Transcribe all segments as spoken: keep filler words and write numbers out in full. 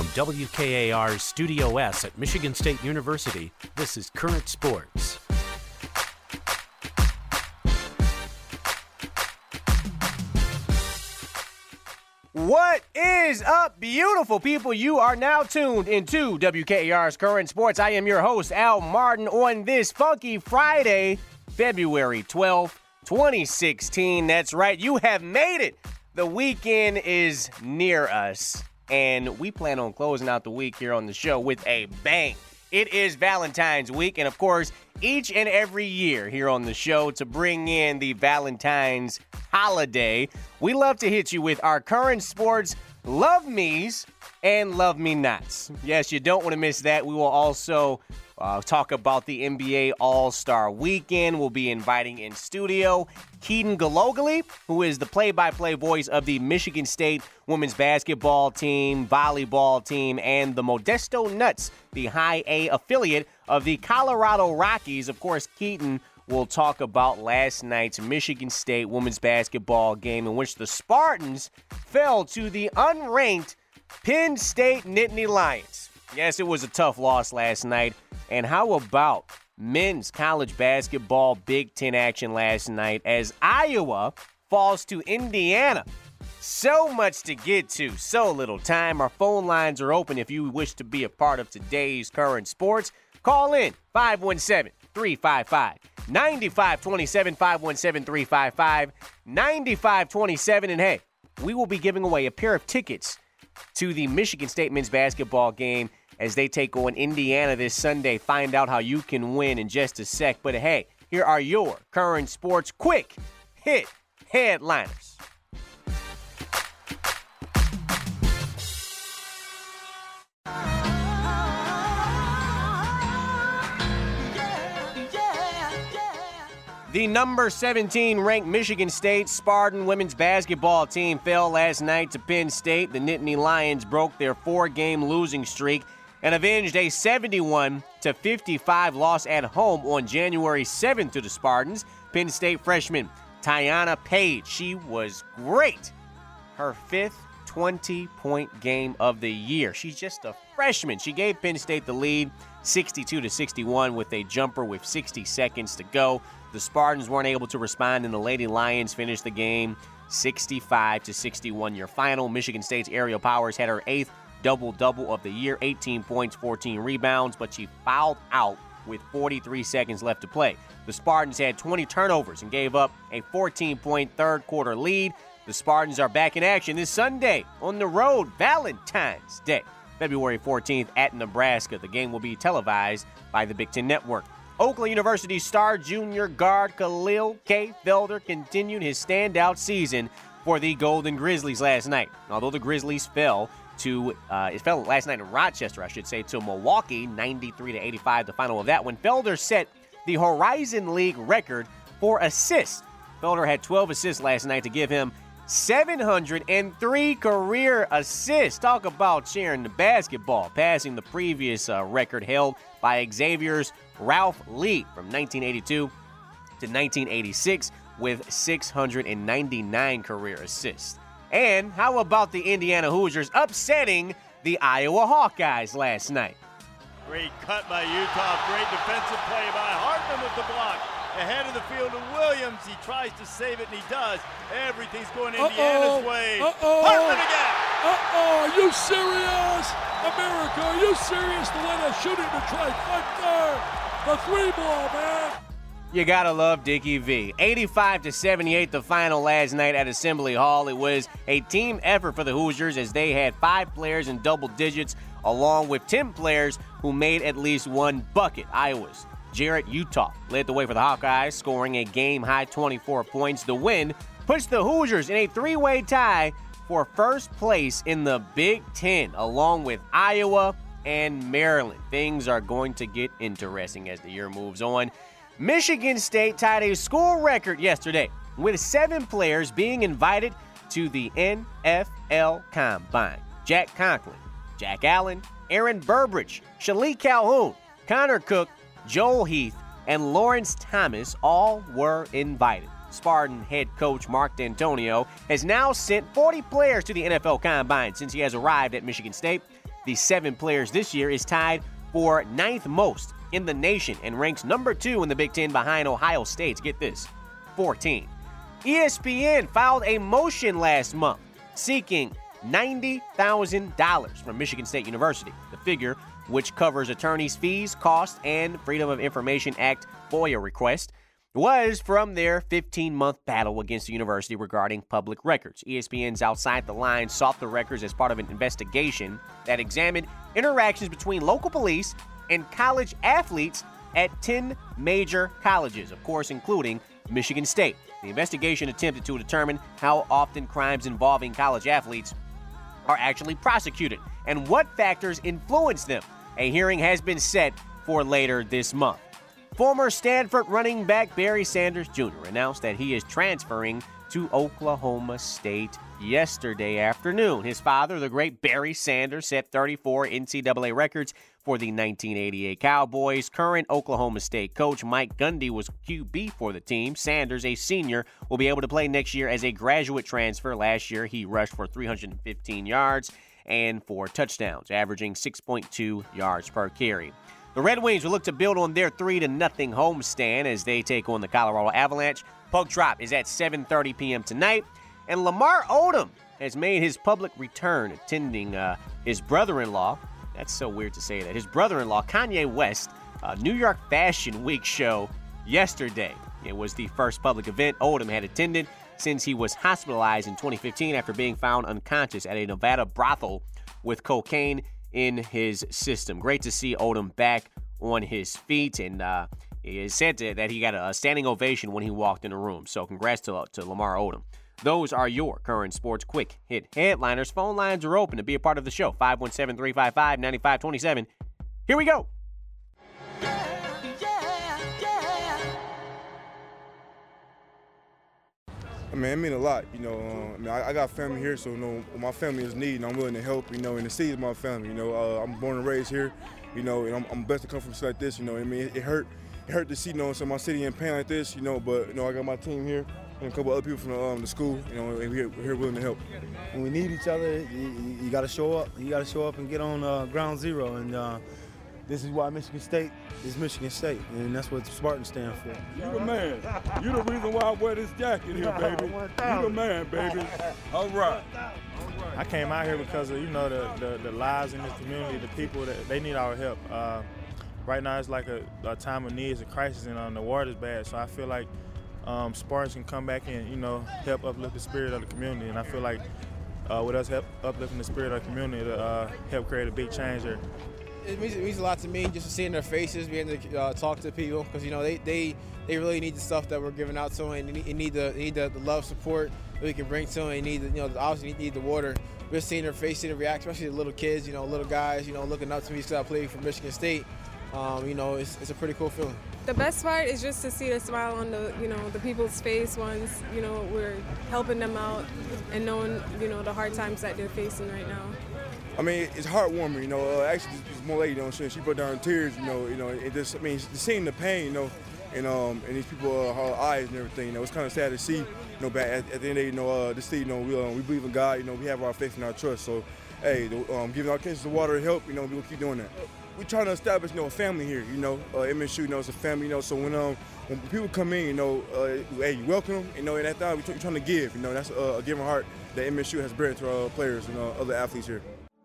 W K A R's Studio S at Michigan State University, this is Current Sports. What is up, beautiful people? You are now tuned into W K A R's Current Sports. I am your host, Al Martin, on this funky Friday, February twelfth, twenty sixteen. That's right, you have made it. The weekend is near us, and we plan on closing out the week here on the show with a bang. It is Valentine's week, and of course, each and every year here on the show to bring in the Valentine's holiday, we love to hit you with our current sports love me's and love me nots. Yes, you don't want to miss that. We will also uh, talk about the N B A All-Star Weekend. We'll be inviting in studio Keaton Galogly, who is the play-by-play voice of the Michigan State women's basketball team, volleyball team, and the Modesto Nuts, the high A affiliate of the Colorado Rockies. Of course, Keaton will talk about last night's Michigan State women's basketball game in which the Spartans fell to the unranked Penn State Nittany Lions. Yes, it was a tough loss last night. And how about men's college basketball Big Ten action last night as Iowa falls to Indiana? So much to get to, so little time. Our phone lines are open if you wish to be a part of today's current sports. Call in five one seven, three five five, nine five two seven, five one seven, three five five, nine five two seven. And hey, we will be giving away a pair of tickets to the Michigan State men's basketball game as they take on Indiana this Sunday. Find out how you can win in just a sec. But hey, here are your current sports quick hit headliners. The number seventeen ranked Michigan State Spartan women's basketball team fell last night to Penn State. The Nittany Lions broke their four-game losing streak and avenged a seventy-one to fifty-five loss at home on January seventh to the Spartans. Penn State freshman Tiana Page, she was great. Her fifth twenty-point game of the year. She's just a freshman. She gave Penn State the lead sixty-two to sixty-one with a jumper with sixty seconds to go. The Spartans weren't able to respond, and the Lady Lions finished the game sixty-five to sixty-one. Your final, Michigan State's Aerial Powers had her eighth double-double of the year, eighteen points, fourteen rebounds, but she fouled out with forty-three seconds left to play. The Spartans had twenty turnovers and gave up a fourteen-point third-quarter lead. The Spartans are back in action this Sunday on the road, Valentine's Day, February fourteenth at Nebraska. The game will be televised by the Big Ten Network. Oakland University star junior guard Khalil K. Felder continued his standout season for the Golden Grizzlies last night. Although the Grizzlies fell to, uh, it fell last night in Rochester, I should say, to Milwaukee, ninety-three to eighty-five, the final of that one. Felder set the Horizon League record for assists. Felder had twelve assists last night to give him seven hundred three career assists. Talk about sharing the basketball, passing the previous uh, record held by Xavier's Ralph Lee from nineteen eighty-two to nineteen eighty-six with six hundred ninety-nine career assists. And how about the Indiana Hoosiers upsetting the Iowa Hawkeyes last night? Great cut by Utah. Great defensive play by Hartman with the block. Ahead of the field to Williams. He tries to save it, and he does. Everything's going Indiana's Uh-oh. way. Uh-oh. Hartman again. Uh-oh, are you serious? America, are you serious to let us shoot in the trifecta? The three ball, man. You gotta love Dickie V. eighty-five to seventy-eight the final last night at Assembly Hall. It was a team effort for the Hoosiers as they had five players in double digits along with ten players who made at least one bucket. Iowa's Jarrett Utah led the way for the Hawkeyes, scoring a game-high twenty-four points. The win puts the Hoosiers in a three-way tie for first place in the Big Ten, along with Iowa and Maryland. Things are going to get interesting as the year moves on. Michigan State tied a school record yesterday with seven players being invited to the N F L Combine. Jack Conklin, Jack Allen, Aaron Burbridge, Shalik Calhoun, Connor Cook, Joel Heath, and Lawrence Thomas all were invited. Spartan head coach Mark D'Antonio has now sent forty players to the N F L Combine since he has arrived at Michigan State. the seven players this year, is tied for ninth most in the nation and ranks number two in the Big Ten behind Ohio State's, get this, fourteen. E S P N filed a motion last month seeking ninety thousand dollars from Michigan State University. The figure, which covers attorneys' fees, costs, and Freedom of Information Act FOIA request, was from their fifteen-month battle against the university regarding public records. E S P N's Outside the Lines sought the records as part of an investigation that examined interactions between local police and college athletes at ten major colleges, of course, including Michigan State. The investigation attempted to determine how often crimes involving college athletes are actually prosecuted and what factors influence them. A hearing has been set for later this month. Former Stanford running back Barry Sanders Junior announced that he is transferring to Oklahoma State yesterday afternoon. His father, the great Barry Sanders, set thirty-four N C double A records for the nineteen eighty-eight Cowboys. Current Oklahoma State coach Mike Gundy was Q B for the team. Sanders, a senior, will be able to play next year as a graduate transfer. Last year, he rushed for three hundred fifteen yards and four touchdowns, averaging six point two yards per carry. The Red Wings will look to build on their three to nothing homestand as they take on the Colorado Avalanche. Puck drop is at seven thirty p.m. tonight. And Lamar Odom has made his public return, attending uh, his brother-in-law. That's so weird to say that. His brother-in-law, Kanye West, uh, New York Fashion Week show yesterday. It was the first public event Odom had attended since he was hospitalized in twenty fifteen after being found unconscious at a Nevada brothel with cocaine in his system. Great to see Odom back on his feet, and uh, it is said to, that he got a standing ovation when he walked in the room. So congrats to, to Lamar Odom. Those are your current sports quick hit headliners. Phone lines are open to be a part of the show. five one seven, three five five, nine five two seven. Here we go. I mean, it means a lot, you know. Um, I mean, I, I got family here, so you know, when my family is needing, I'm willing to help, you know, and to see my family. You know, uh, I'm born and raised here, you know, and I'm, I'm blessed to come from a city like this. You know, I mean, it, it hurt, it hurt to see, you know, some of my city in pain like this, you know. But you know, I got my team here and a couple other people from the, um, the school, you know, and we're, we're here willing to help. When we need each other, you, you, you got to show up. You got to show up and get on uh, ground zero. And uh, this is why Michigan State is Michigan State, and that's what Spartan stand for. You the man. You the reason why I wear this jacket here, baby. You the man, baby. All right. I came out here because of, you know, the, the, the lives in this community, the people, that they need our help. Uh, right now it's like a, a time of need, it's a crisis, and um, the water's bad. So I feel like um, Spartans can come back and, you know, help uplift the spirit of the community. And I feel like uh, with us help uplifting the spirit of the community to uh, help create a big change here. It means, it means a lot to me just to see in their faces, being able to uh, talk to people, because you know they, they they really need the stuff that we're giving out to them, and they need, they need the they need the, the love, support that we can bring to them. They need the, you know obviously need the water. We're seeing their faces, seeing the reaction, especially the little kids, you know, little guys, you know, looking up to me because I played for Michigan State. Um, you know, it's it's a pretty cool feeling. The best part is just to see the smile on the you know the people's face once you know we're helping them out and knowing you know the hard times that they're facing right now. I mean, it's heartwarming, you know. Uh, actually, this, this more lady, you know, she, she brought down tears, you know. You know, it just, I mean, seeing the pain, you know, and um, and these people, uh, her eyes and everything, you know, it's kind of sad to see, you know. But at, at the end of the day, you know, uh, to see, you know, we uh, we believe in God, you know, we have our faith and our trust. So, hey, the, um, giving our cases of water help, you know, we will keep doing that. We're trying to establish, you know, a family here, you know. Uh, M S U, you know, it's a family, you know. So when um when people come in, you know, uh, hey, you welcome them, you know, and at that time, we're trying to give, you know. That's uh, a giving heart that M S U has bred to our players and uh, other athletes here.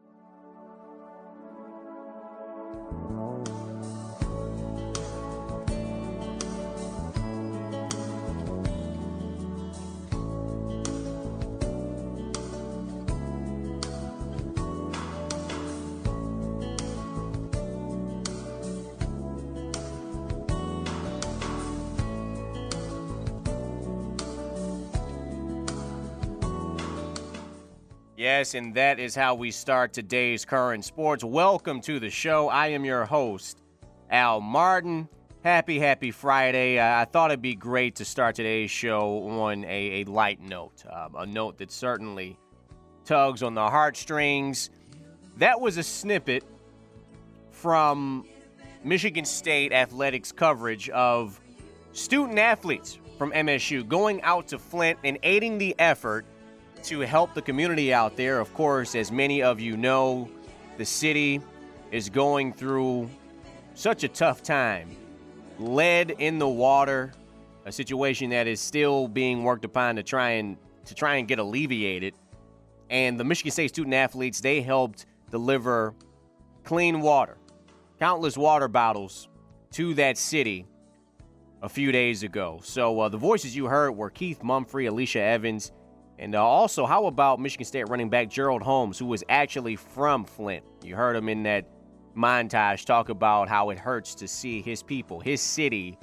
Yes, and that is how we start today's Current Sports. Welcome to the show. I am your host, Al Martin. Happy, happy Friday. Uh, I thought it'd be great to start today's show on a, a light note, um, a note that certainly tugs on the heartstrings. That was a snippet from Michigan State athletics coverage of student athletes from M S U going out to Flint and aiding the effort to help the community out there. Of course, as many of you know, The city is going through such a tough time. Lead in the water, a situation that is still being worked upon to try and to try and get alleviated. And the Michigan State student athletes, they helped deliver clean water, countless water bottles to that city a few days ago. So uh, the voices you heard were Keith Mumphrey, Alicia Evans, and uh, also, how about Michigan State running back Gerald Holmes, who was actually from Flint? You heard him in that montage talk about how it hurts to see his people, his city,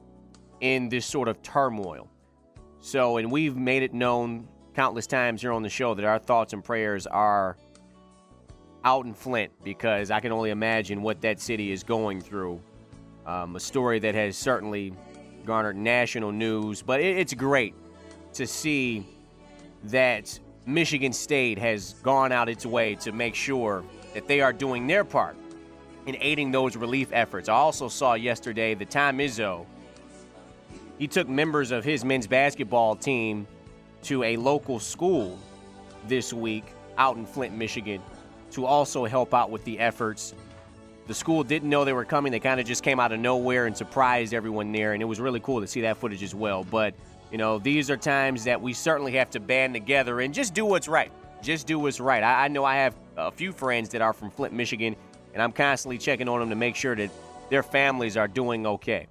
in this sort of turmoil. So, and we've made it known countless times here on the show that our thoughts and prayers are out in Flint, because I can only imagine what that city is going through. Um, a story that has certainly garnered national news, but it, it's great to see that Michigan State has gone out its way to make sure that they are doing their part in aiding those relief efforts. I also saw yesterday that Tom Izzo, he took members of his men's basketball team to a local school this week out in Flint, Michigan, to also help out with the efforts. The school didn't know they were coming. They kind of just came out of nowhere and surprised everyone there, and it was really cool to see that footage as well. But, you know, these are times that we certainly have to band together and just do what's right. Just do what's right. I, I know I have a few friends that are from Flint, Michigan, and I'm constantly checking on them to make sure that their families are doing okay.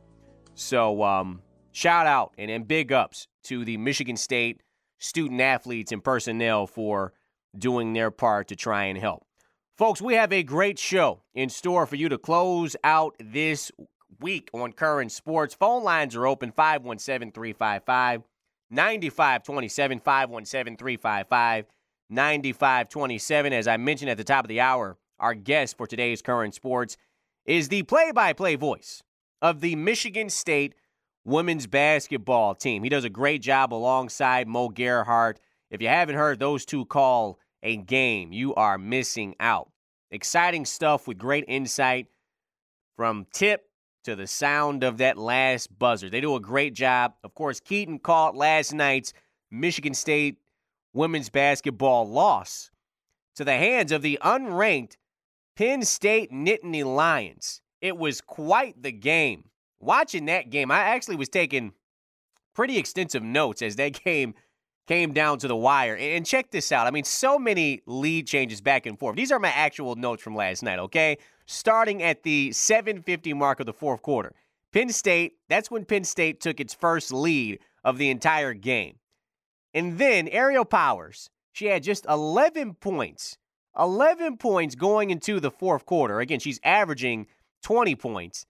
So um, shout out and, and big ups to the Michigan State student athletes and personnel for doing their part to try and help. Folks, we have a great show in store for you to close out this week on Current Sports. Phone lines are open, five one seven, three five five, nine five two seven, five one seven, three five five, nine five two seven. As I mentioned at the top of the hour, our guest for today's Current Sports is the play-by-play voice of the Michigan State women's basketball team. He does a great job alongside Mo Gerhart. If you haven't heard those two call a game, you are missing out. Exciting stuff with great insight from tip to the sound of that last buzzer. They do a great job. Of course, Keaton called last night's Michigan State women's basketball loss to the hands of the unranked Penn State Nittany Lions. It was quite the game. Watching that game, I actually was taking pretty extensive notes as that game came down to the wire. And check this out. I mean, so many lead changes back and forth. These are my actual notes from last night, okay? Starting at the seven fifty mark of the fourth quarter. Penn State, that's when Penn State took its first lead of the entire game. And then Ariel Powers, she had just eleven points. eleven points going into the fourth quarter. Again, she's averaging twenty points.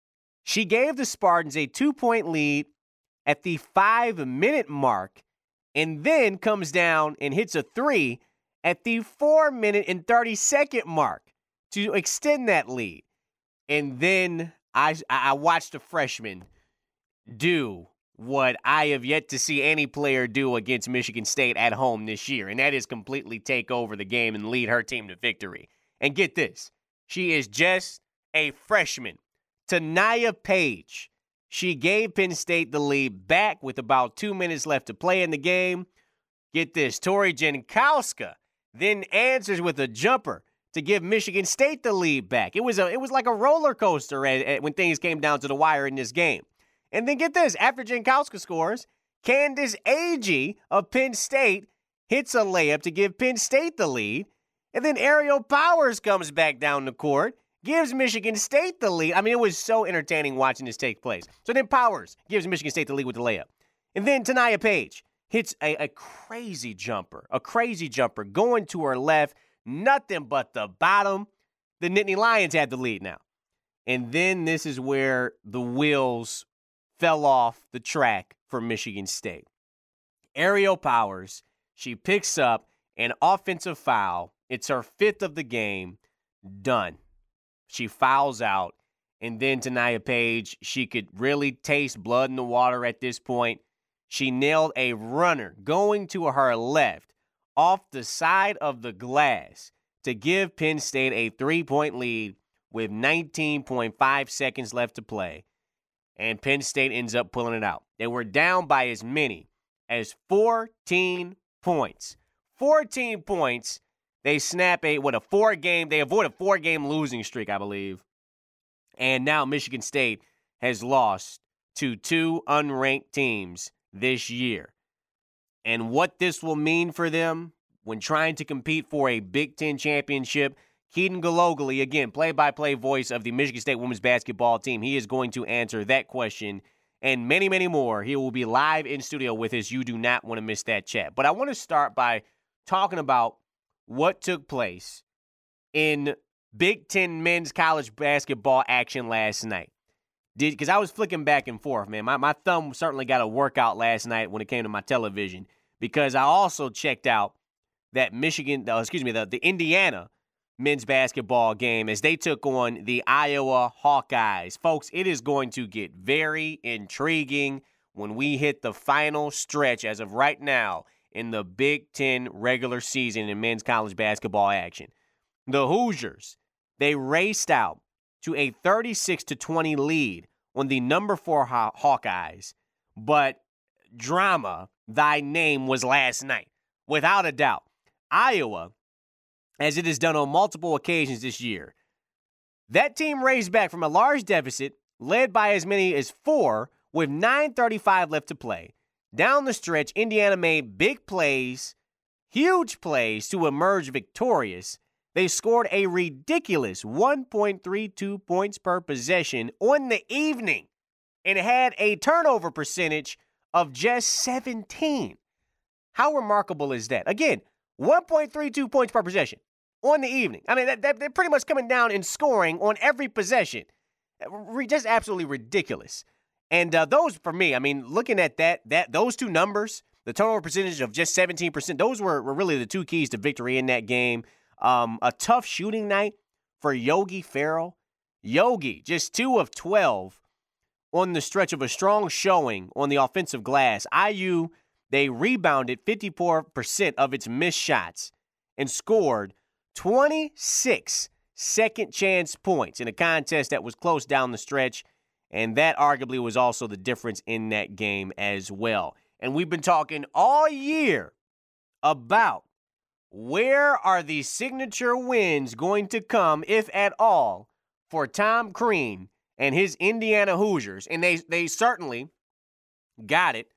She gave the Spartans a two-point lead at the five-minute mark, and then comes down and hits a three at the four-minute and thirty-second mark to extend that lead. And then I, I watched a freshman do what I have yet to see any player do against Michigan State at home this year, and that is completely take over the game and lead her team to victory. And get this, she is just a freshman. Tanaya Page. She gave Penn State the lead back with about two minutes left to play in the game. Get this, Tori Jankowska then answers with a jumper to give Michigan State the lead back. It was a, it was like a roller coaster at, at, when things came down to the wire in this game. And then get this, after Jankowska scores, Candace Agee of Penn State hits a layup to give Penn State the lead. And then Ariel Powers comes back down the court, gives Michigan State the lead. I mean, it was so entertaining watching this take place. So then Powers gives Michigan State the lead with the layup. And then Tanaya Page hits a, a crazy jumper, a crazy jumper going to her left, nothing but the bottom. The Nittany Lions had the lead now. And then this is where the wheels fell off the track for Michigan State. Ariel Powers, she picks up an offensive foul. It's her fifth of the game. Done. She fouls out, and then Tanaya Page, she could really taste blood in the water at this point. She nailed a runner going to her left off the side of the glass to give Penn State a three-point lead with nineteen point five seconds left to play, and Penn State ends up pulling it out. They were down by as many as fourteen points. fourteen points They snap a, what, a four-game, they avoid a four-game losing streak, I believe. And now Michigan State has lost to two unranked teams this year. And what this will mean for them when trying to compete for a Big Ten championship, Keaton Galogly, again, play-by-play voice of the Michigan State women's basketball team, he is going to answer that question and many, many more. He will be live in studio with us. You do not want to miss that chat. But I want to start by talking about what took place in Big Ten men's college basketball action last night. Did because I was flicking back and forth, man. My my thumb certainly got a workout last night when it came to my television because I also checked out that Michigan, uh, excuse me, the, the Indiana men's basketball game as they took on the Iowa Hawkeyes. Folks, it is going to get very intriguing when we hit the final stretch as of right now in the Big Ten regular season in men's college basketball action. The Hoosiers, they raced out to a thirty-six to twenty lead on the number four Haw- Hawkeyes, but drama, thy name was last night, without a doubt. Iowa, as it has done on multiple occasions this year, that team raced back from a large deficit, led by as many as four, with nine thirty-five left to play. Down the stretch, Indiana made big plays, huge plays to emerge victorious. They scored a ridiculous one point three two points per possession on the evening and had a turnover percentage of just seventeen. How remarkable is that? Again, one point three two points per possession on the evening. I mean, that, that, they're pretty much coming down in scoring on every possession. Just absolutely ridiculous. And uh, those, for me, I mean, looking at that, that those two numbers, the turnover percentage of just seventeen percent, those were, were really the two keys to victory in that game. Um, a tough shooting night for Yogi Ferrell. Yogi, just two of twelve on the stretch of a strong showing on the offensive glass. I U, they rebounded fifty-four percent of its missed shots and scored twenty-six second chance points in a contest that was close down the stretch. And that arguably was also the difference in that game as well. And we've been talking all year about where are the signature wins going to come, if at all, for Tom Crean and his Indiana Hoosiers. And they they certainly got it,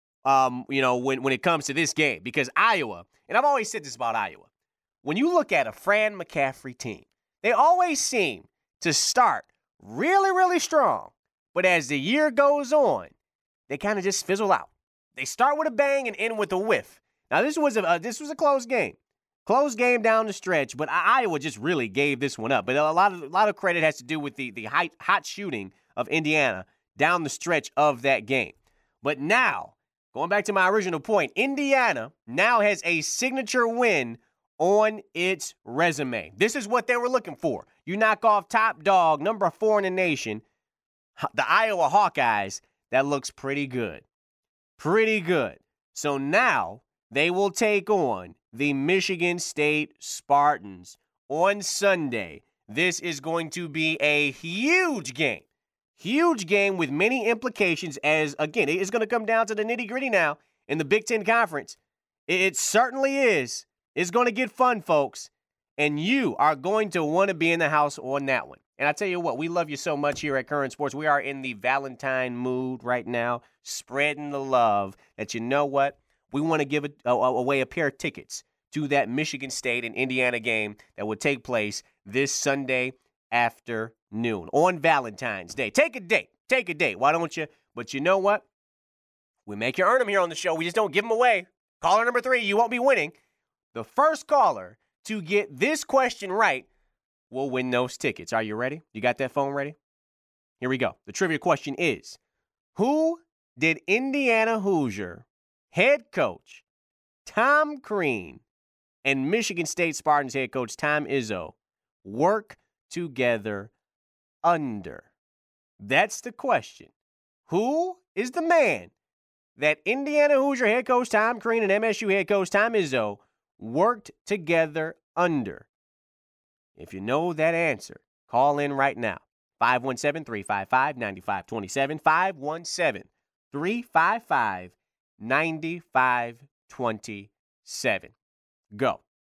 um, you know, when, when it comes to this game. Because Iowa, and I've always said this about Iowa, when you look at a Fran McCaffrey team, they always seem to start really, really strong. But as the year goes on, they kind of just fizzle out. They start with a bang and end with a whiff. Now, this was a uh, this was a close game. Close game down the stretch, but Iowa just really gave this one up. But a lot of a lot of credit has to do with the, the hot, hot shooting of Indiana down the stretch of that game. But now, going back to my original point, Indiana now has a signature win on its resume. This is what they were looking for. You knock off top dog, number four in the nation, the Iowa Hawkeyes. That looks pretty good. Pretty good. So now they will take on the Michigan State Spartans on Sunday. This is going to be a huge game. Huge game with many implications as, again, it is going to come down to the nitty-gritty now in the Big Ten Conference. It certainly is. It's going to get fun, folks. And you are going to want to be in the house on that one. And I tell you what, we love you so much here at Current Sports. We are in the Valentine mood right now, spreading the love that, you know what, we want to give a, a, away a pair of tickets to that Michigan State and Indiana game that will take place this Sunday afternoon on Valentine's Day. Take a date. Take a date. Why don't you? But you know what? We make you earn them here on the show. We just don't give them away. Caller number three, you won't be winning. The first caller to get this question right will win those tickets. Are you ready? You got that phone ready? Here we go. The trivia question is, who did Indiana Hoosier head coach Tom Crean and Michigan State Spartans head coach Tom Izzo work together under? That's the question. Who is the man that Indiana Hoosier head coach Tom Crean and M S U head coach Tom Izzo worked together under? If you know that answer, call in right now. five one seven, three five five, nine five two seven, five one seven, three five five, nine five two seven. Go.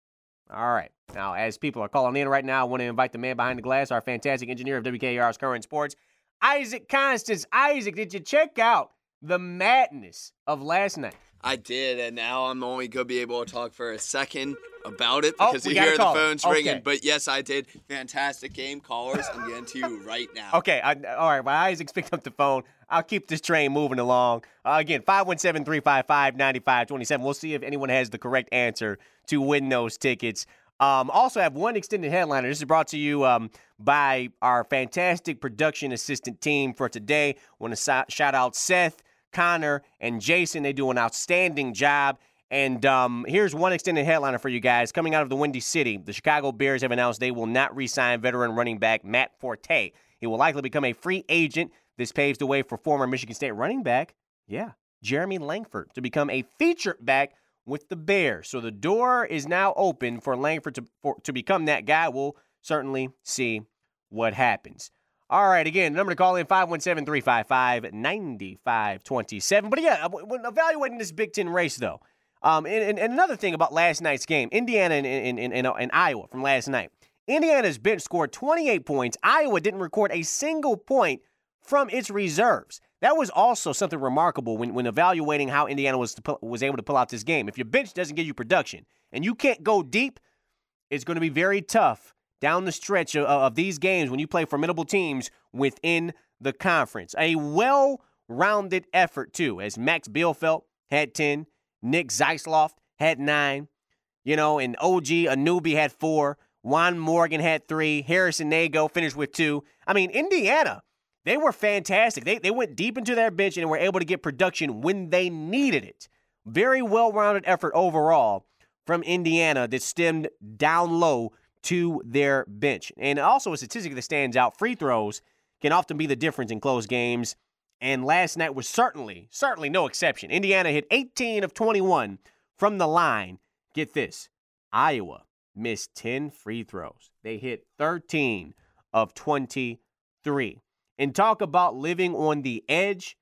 All right. Now, as people are calling in right now, I want to invite the man behind the glass, our fantastic engineer of W K A R's Current Sports, Isaac Constance. Isaac, did you check out the madness of last night? I did, and now I'm only going to be able to talk for a second about it Oh, because we you hear the gotta call phones it. Okay. ringing. But yes, I did. Fantastic game, callers. I'm getting to you right now. Okay, I, all right. While Isaac's picked up the phone, I'll keep this train moving along. Uh, again, five one seven, three five five, nine five two seven. We'll see if anyone has the correct answer to win those tickets. Um, also, I have one extended headliner. This is brought to you um, by our fantastic production assistant team for today. I want to so- shout out Seth, Connor, and Jason. They do an outstanding job. And um, here's one extended headliner for you guys. Coming out of the Windy City, the Chicago Bears have announced they will not re-sign veteran running back Matt Forte. He will likely become a free agent. This paves the way for former Michigan State running back, yeah, Jeremy Langford, to become a featured back with the Bears. So the door is now open for Langford to, for, to become that guy. We'll certainly see what happens. All right, again, the number to call in, five one seven, three five five, nine five two seven. But yeah, when evaluating this Big Ten race, though, um, and, and another thing about last night's game, Indiana and, and, and, and, and Iowa from last night. Indiana's bench scored twenty-eight points. Iowa didn't record a single point from its reserves. That was also something remarkable when, when evaluating how Indiana was to pull, was able to pull out this game. If your bench doesn't give you production and you can't go deep, it's going to be very tough down the stretch of, of these games when you play formidable teams within the conference. A well-rounded effort, too, as Max Bielfeldt had ten, Nick Zeisloft had nine, you know, and O G Anunoby had four, Juan Morgan had three, Harrison Nago finished with two. I mean, Indiana, they were fantastic. They they went deep into their bench and were able to get production when they needed it. Very well-rounded effort overall from Indiana that stemmed down low to their bench. And also a statistic that stands out, free throws can often be the difference in close games. And last night was certainly, certainly no exception. Indiana hit eighteen of twenty-one from the line. Get this, Iowa missed ten free throws. They hit thirteen of twenty-three. And talk about living on the edge,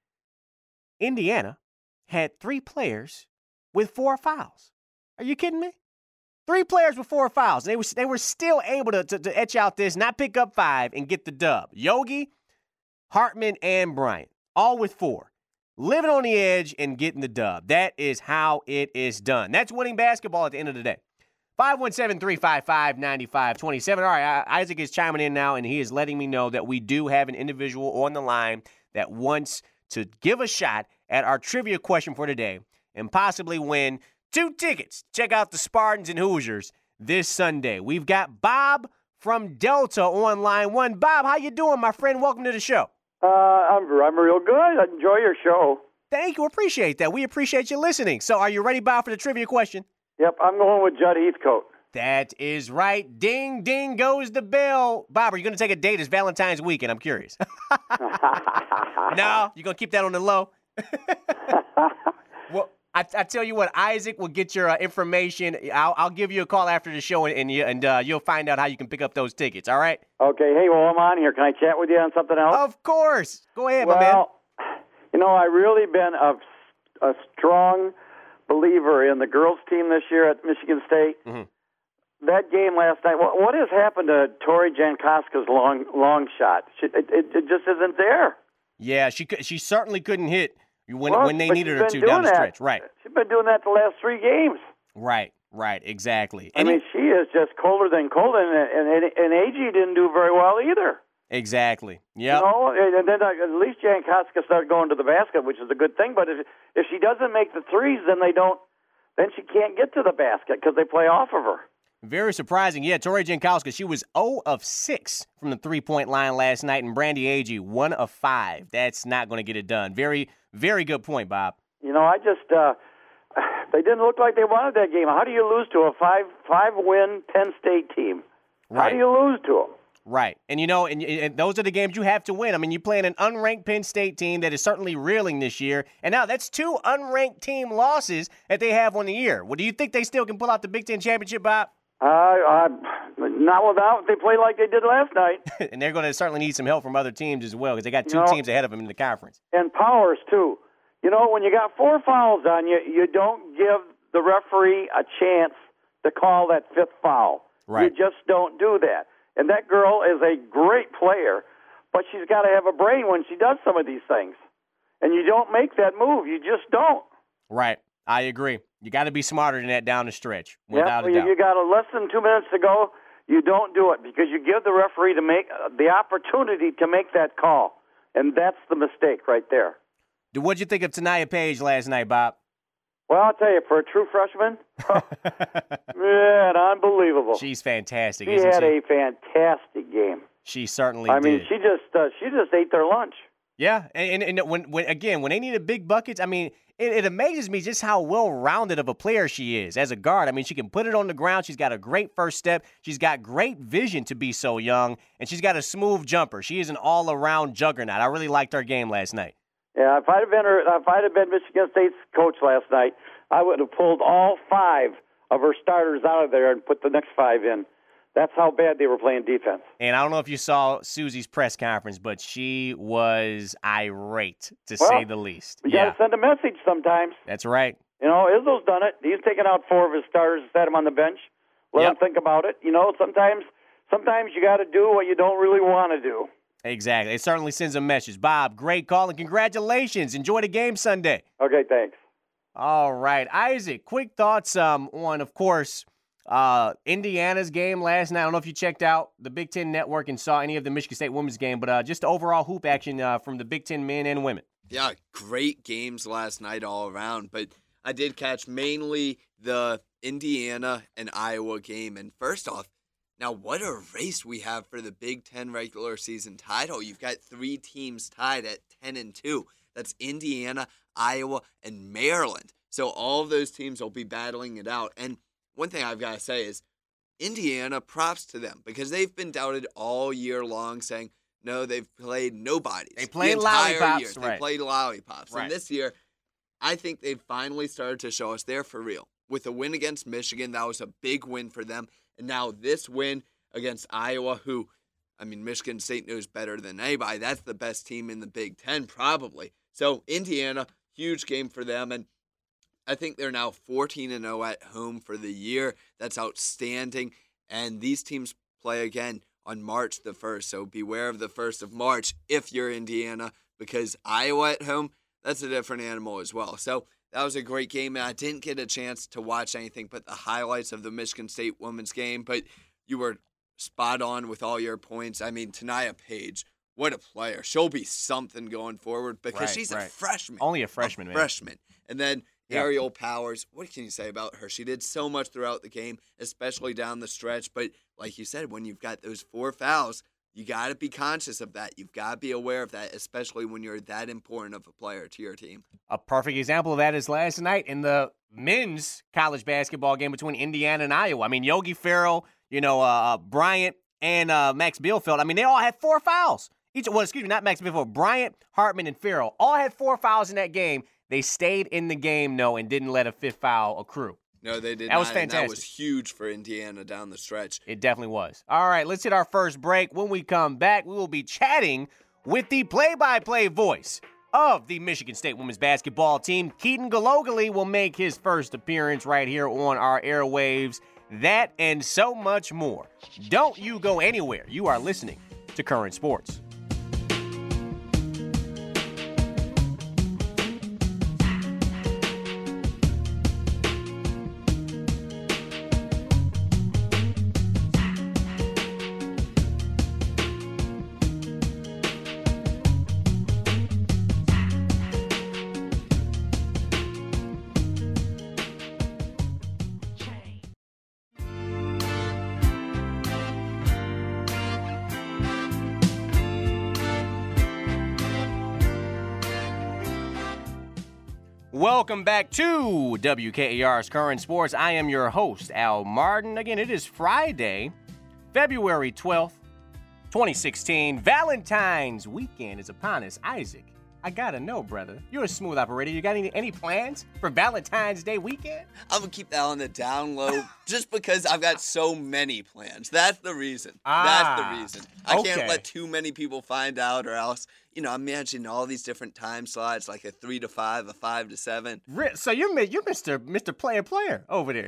Indiana had three players with four fouls. Are you kidding me? Three players with four fouls. They were, they were still able to, to, to etch out this, not pick up five, and get the dub. Yogi, Hartman, and Bryant, all with four. Living on the edge and getting the dub. That is how it is done. That's winning basketball at the end of the day. five one seven, three five five, nine five two seven. All right, Isaac is chiming in now, and he is letting me know that we do have an individual on the line that wants to give a shot at our trivia question for today and possibly win two tickets. Check out the Spartans and Hoosiers this Sunday. We've got Bob from Delta on line one. Bob, how you doing, my friend? Welcome to the show. Uh, I'm, I'm real good. I enjoy your show. Thank you. Appreciate that. We appreciate you listening. So are you ready, Bob, for the trivia question? Yep, I'm going with Judd Heathcote. That is right. Ding, ding goes the bell. Bob, are you going to take a date? It's Valentine's weekend. I'm curious. No? You're going to keep that on the low? Well, I, I tell you what, Isaac will get your uh, information. I'll, I'll give you a call after the show, and, and, you, and uh, you'll find out how you can pick up those tickets, all right? Okay. Hey, well, I'm on here. Can I chat with you on something else? Of course. Go ahead, well, my man. You know, I've really been a, a strong believer in the girls' team this year at Michigan State. Mm-hmm. That game last night, what, what has happened to Tori Jankowska's long long shot? She, it, it, it just isn't there. Yeah, she she certainly couldn't hit when well, when they but needed she's her been to down the doing stretch. that. Right. She's been doing that the last three games. Right, right, exactly. I And mean, it- she is just colder than cold, and and, and, and A G didn't do very well either. exactly. Yeah. You know, and then uh, at least Jankowska started going to the basket, which is a good thing. But if if she doesn't make the threes, then they don't. Then she can't get to the basket because they play off of her. Very surprising. Yeah, Tori Jankowska, she was zero of six from the three-point line last night, and Brandy Agee, one of five. That's not going to get it done. Very, very good point, Bob. You know, I just uh, they didn't look like they wanted that game. How do you lose to a five five win Penn State team? How Right. do you lose to them? Right. And, you know, and, and those are the games you have to win. I mean, you're playing an unranked Penn State team that is certainly reeling this year. And now that's two unranked team losses that they have on the year. Well, do you think they still can pull out the Big Ten championship, Bob? Uh, uh, not without they played like they did last night. And they're going to certainly need some help from other teams as well because they got two You know, teams ahead of them in the conference. And Powers, too. You know, when you got four fouls on you, you don't give the referee a chance to call that fifth foul. Right. You just don't do that. And that girl is a great player, but she's got to have a brain when she does some of these things. And you don't make that move. You just don't. Right. I agree. You got to be smarter than that down the stretch, Yeah, without well, a doubt. you got a less than two minutes to go. You don't do it because you give the referee to make uh, the opportunity to make that call, and that's the mistake right there. What'd you think of Tanaya Page last night, Bob? Well, I'll tell you, for a true freshman, man, unbelievable. She's fantastic. She isn't had she? a fantastic game. She certainly I did. mean, she just uh, she just ate their lunch. Yeah, and, and, and when, when again, when they needed big buckets, I mean, it, it amazes me just how well-rounded of a player she is as a guard. I mean, she can put it on the ground. She's got a great first step. She's got great vision to be so young, and she's got a smooth jumper. She is an all-around juggernaut. I really liked her game last night. Yeah, if I'd have been her, if I'd have been Michigan State's coach last night, I would have pulled all five of her starters out of there and put the next five in. That's how bad they were playing defense. And I don't know if you saw Susie's press conference, but she was irate, to Well, say the least. You Yeah, got to send a message sometimes. that's right. You know, Izzo's done it. He's taken out four of his starters and set them on the bench. Let Yep. them think about it. You know, sometimes sometimes you got to do what you don't really want to do. Exactly. It certainly sends a message. Bob, great call, and congratulations. Enjoy the game Sunday. Okay, thanks. All right. Isaac, quick thoughts um, on, of course, uh, Indiana's game last night. I don't know if you checked out the Big Ten Network and saw any of the Michigan State women's game, but uh, just the overall hoop action uh, from the Big Ten men and women. Yeah, great games last night all around, but I did catch mainly the Indiana and Iowa game. And first off, now what a race we have for the Big Ten regular season title. You've got three teams tied at ten and two. That's Indiana, Iowa, and Maryland. So all of those teams will be battling it out. And one thing I've got to say is Indiana, props to them, because they've been doubted all year long, saying, no, they've played nobodies. They played the entire lollipops, year. right. They played lollipops. Right. And this year, I think they've finally started to show us they're for real. With a win against Michigan, that was a big win for them. And now this win against Iowa, who, I mean, Michigan State knows better than anybody. That's the best team in the Big Ten, probably. So Indiana, huge game for them. And I think they're now fourteen and oh at home for the year. That's outstanding. And these teams play again on March the first. So beware of the first of March if you're Indiana, because Iowa at home, that's a different animal as well. So that was a great game. And I didn't get a chance to watch anything but the highlights of the Michigan State women's game. But you were spot on with all your points. I mean, Tanaya Page, what a player. She'll be something going forward because Right, she's right. a freshman. Only a freshman, a man. freshman. And then Yeah. Ariel Powers, what can you say about her? She did so much throughout the game, especially down the stretch. But like you said, when you've got those four fouls, you got to be conscious of that. You've got to be aware of that, especially when you're that important of a player to your team. A perfect example of that is last night in the men's college basketball game between Indiana and Iowa. I mean, Yogi Ferrell, you know, uh, Bryant, and uh, Max Bielfeldt. I mean, they all had four fouls. Each, well, excuse me, not Max Bielfeldt. Bryant, Hartman, and Ferrell all had four fouls in that game. They stayed in the game, no, and didn't let a fifth foul accrue. No, they did That not. was and fantastic. that was huge for Indiana down the stretch. It definitely was. All right, let's hit our first break. When we come back, we will be chatting with the play-by-play voice of the Michigan State women's basketball team. Keaton Galogally will make his first appearance right here on our airwaves. That and so much more. Don't you go anywhere. You are listening to Current Sports. Welcome back to W K A R's Current Sports. I am your host, Al Martin. Again, it is Friday, February twelfth, twenty sixteen. Valentine's weekend is upon us. Isaac, I gotta know, brother. You're a smooth operator. You got any, any plans for Valentine's Day weekend? I'm going to keep that on the down low just because I've got so many plans. That's the reason. Ah, That's the reason. I okay. can't let too many people find out, or else, you know, I'm imagining all these different time slots, like a three to five, a five to seven. Re- So you're mi- you're Mister Mister Player Player over there then.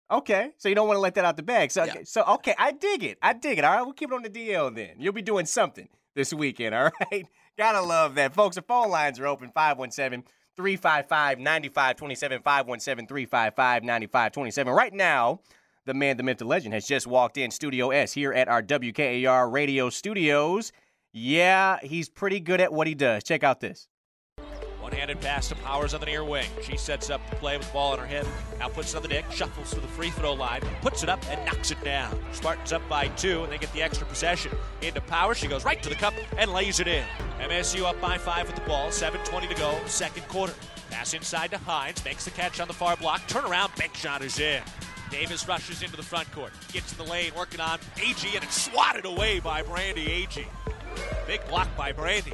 Okay, so you don't want to let that out the bag. So, Yeah. okay, so okay, I dig it. I dig it. All right, we'll keep it on the D L then. You'll be doing something this weekend, all right? Gotta love that. Folks, the phone lines are open, five one seven, three five five, nine five two seven, five one seven, three five five, nine five two seven. Right now, the man, the myth, the legend has just walked in, Studio S, here at our W K A R radio studios. Yeah, he's pretty good at what he does. Check out this. One-handed pass to Powers on the near wing. She sets up the play with the ball on her hip. Now puts it on the deck, shuffles to the free throw line, puts it up and knocks it down. Spartans up by two, and they get the extra possession. Into Powers, she goes right to the cup and lays it in. M S U up by five with the ball, seven twenty to go, second quarter. Pass inside to Hines, makes the catch on the far block. Turnaround, bank shot is in. Davis rushes into the front court, gets in the lane, working on Agee, and it's swatted away by Brandy Agee. Big block by Brandy.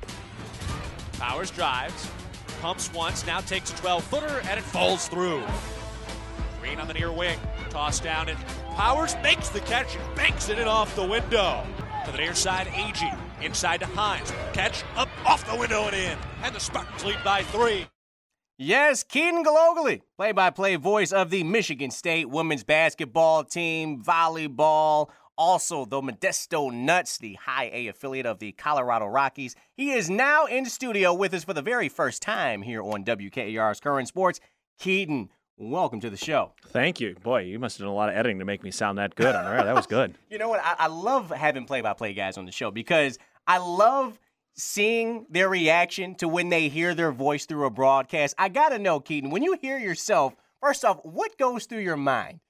Powers drives, pumps once, now takes a twelve-footer, and it falls through. Green on the near wing, tossed down, and Powers makes the catch and banks it in off the window. To the near side, Agee, inside to Hines. Catch up off the window and in, and the Spartans lead by three. Yes, Keaton Galogly, play-by-play voice of the Michigan State women's basketball team, volleyball, also the Modesto Nuts, the high A affiliate of the Colorado Rockies. He is now in studio with us for the very first time here on W K A R's Current Sports. Keaton, welcome to the show. Thank you. Boy, you must have done a lot of editing to make me sound that good. All right, that was good. You know what? I, I love having play-by-play guys on the show because I love seeing their reaction to when they hear their voice through a broadcast. I got to know, Keaton, when you hear yourself, first off, what goes through your mind?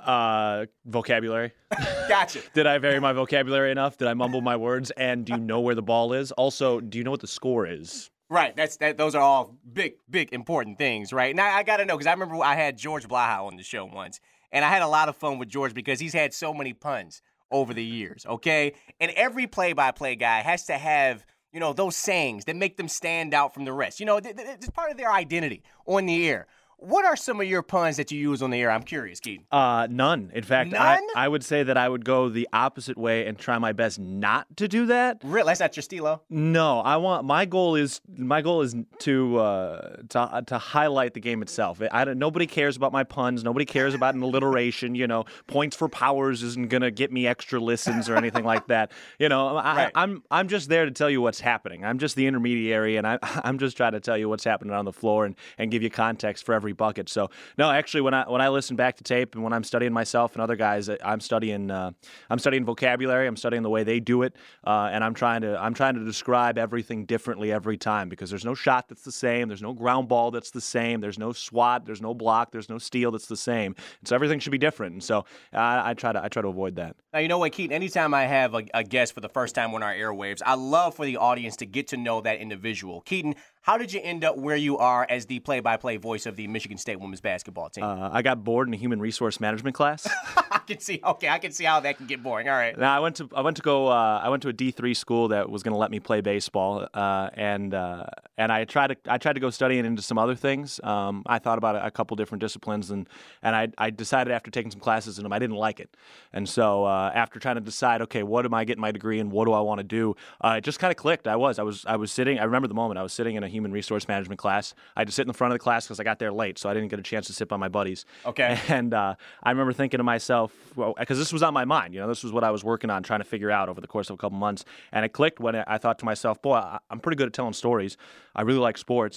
Uh, vocabulary. Gotcha. Did I vary my vocabulary enough? Did I mumble my words? And do you know where the ball is? Also, do you know what the score is? Right. That's that. Those are all big, big, important things, right? Now, I got to know because I remember I had George Blaha on the show once, and I had a lot of fun with George because he's had so many puns over the years, okay? And every play-by-play guy has to have, you know, those sayings that make them stand out from the rest. You know, th- th- it's part of their identity on the air. What are some of your puns that you use on the air? I'm curious, Keaton. Uh, none. In fact, None? I, I would say that I would go the opposite way and try my best not to do that. Really? That's not your stilo? No, I want my goal is my goal is to uh, to to highlight the game itself. I don't, nobody cares about my puns. Nobody cares about an alliteration. You know, points for Powers isn't gonna get me extra listens or anything like that. You know, I, Right. I'm I'm just there to tell you what's happening. I'm just the intermediary, and I I'm just trying to tell you what's happening on the floor and, and give you context for every bucket. So no, actually, when I when I listen back to tape and when I'm studying myself and other guys, I'm studying uh, I'm studying vocabulary. I'm studying the way they do it, uh, and I'm trying to I'm trying to describe everything differently every time because there's no shot that's the same. There's no ground ball that's the same. There's no swat. There's no block. There's no steal that's the same. And so everything should be different. And so uh, I try to I try to avoid that. Now, you know what, Keaton? Anytime I have a, a guest for the first time on our airwaves, I love for the audience to get to know that individual. Keaton, how did you end up where you are as the play-by-play voice of the Michigan State women's basketball team? Uh, I got bored in a human resource management class. I can see. Okay, I can see how that can get boring. All right. Now I went to I went to go uh, I went to a D three school that was going to let me play baseball, uh, and uh, and I tried to I tried to go studying into some other things. Um, I thought about a, a couple different disciplines, and and I I decided after taking some classes in them I didn't like it, and so uh, after trying to decide, okay, what am I getting my degree in? What do I want to do? Uh, it just kind of clicked. I was I was I was sitting. I remember the moment I was sitting in a human resource management class. I had to sit in the front of the class because I got there late, so I didn't get a chance to sit by my buddies. Okay. And uh, I remember thinking to myself, well, because this was on my mind, you know, this was what I was working on, trying to figure out over the course of a couple months. And it clicked when I thought to myself, boy, I- I'm pretty good at telling stories. I really like sports.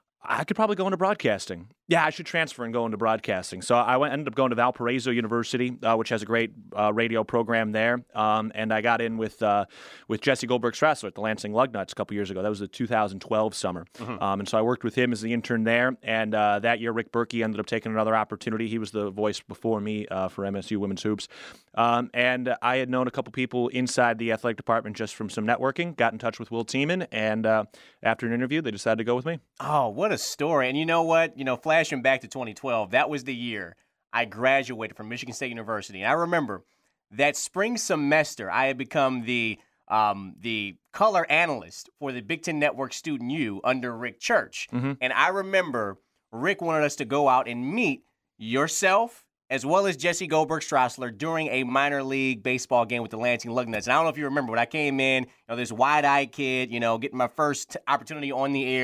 I could probably go into broadcasting. Yeah, I should transfer and go into broadcasting. So I went, ended up going to Valparaiso University, uh, which has a great uh, radio program there. Um, and I got in with uh, with Jesse Goldberg-Strassler at the Lansing Lugnuts a couple years ago. That was the two thousand twelve summer. Mhm. Um, and so I worked with him as the intern there. And uh, that year, Rick Berkey ended up taking another opportunity. He was the voice before me uh, for M S U Women's Hoops. Um, and I had known a couple people inside the athletic department just from some networking, got in touch with Will Tiemann, and uh, after an interview, they decided to go with me. Oh, what a story. And you know what? You know, flashing back to twenty twelve, that was the year I graduated from Michigan State University. And I remember that spring semester, I had become the um, the color analyst for the Big Ten Network Student U under Rick Church. Mhm. And I remember Rick wanted us to go out and meet yourself as well as Jesse Goldberg-Strassler during a minor league baseball game with the Lansing Lugnuts. And I don't know if you remember, but I came in, you know, this wide-eyed kid, you know, getting my first opportunity on the air.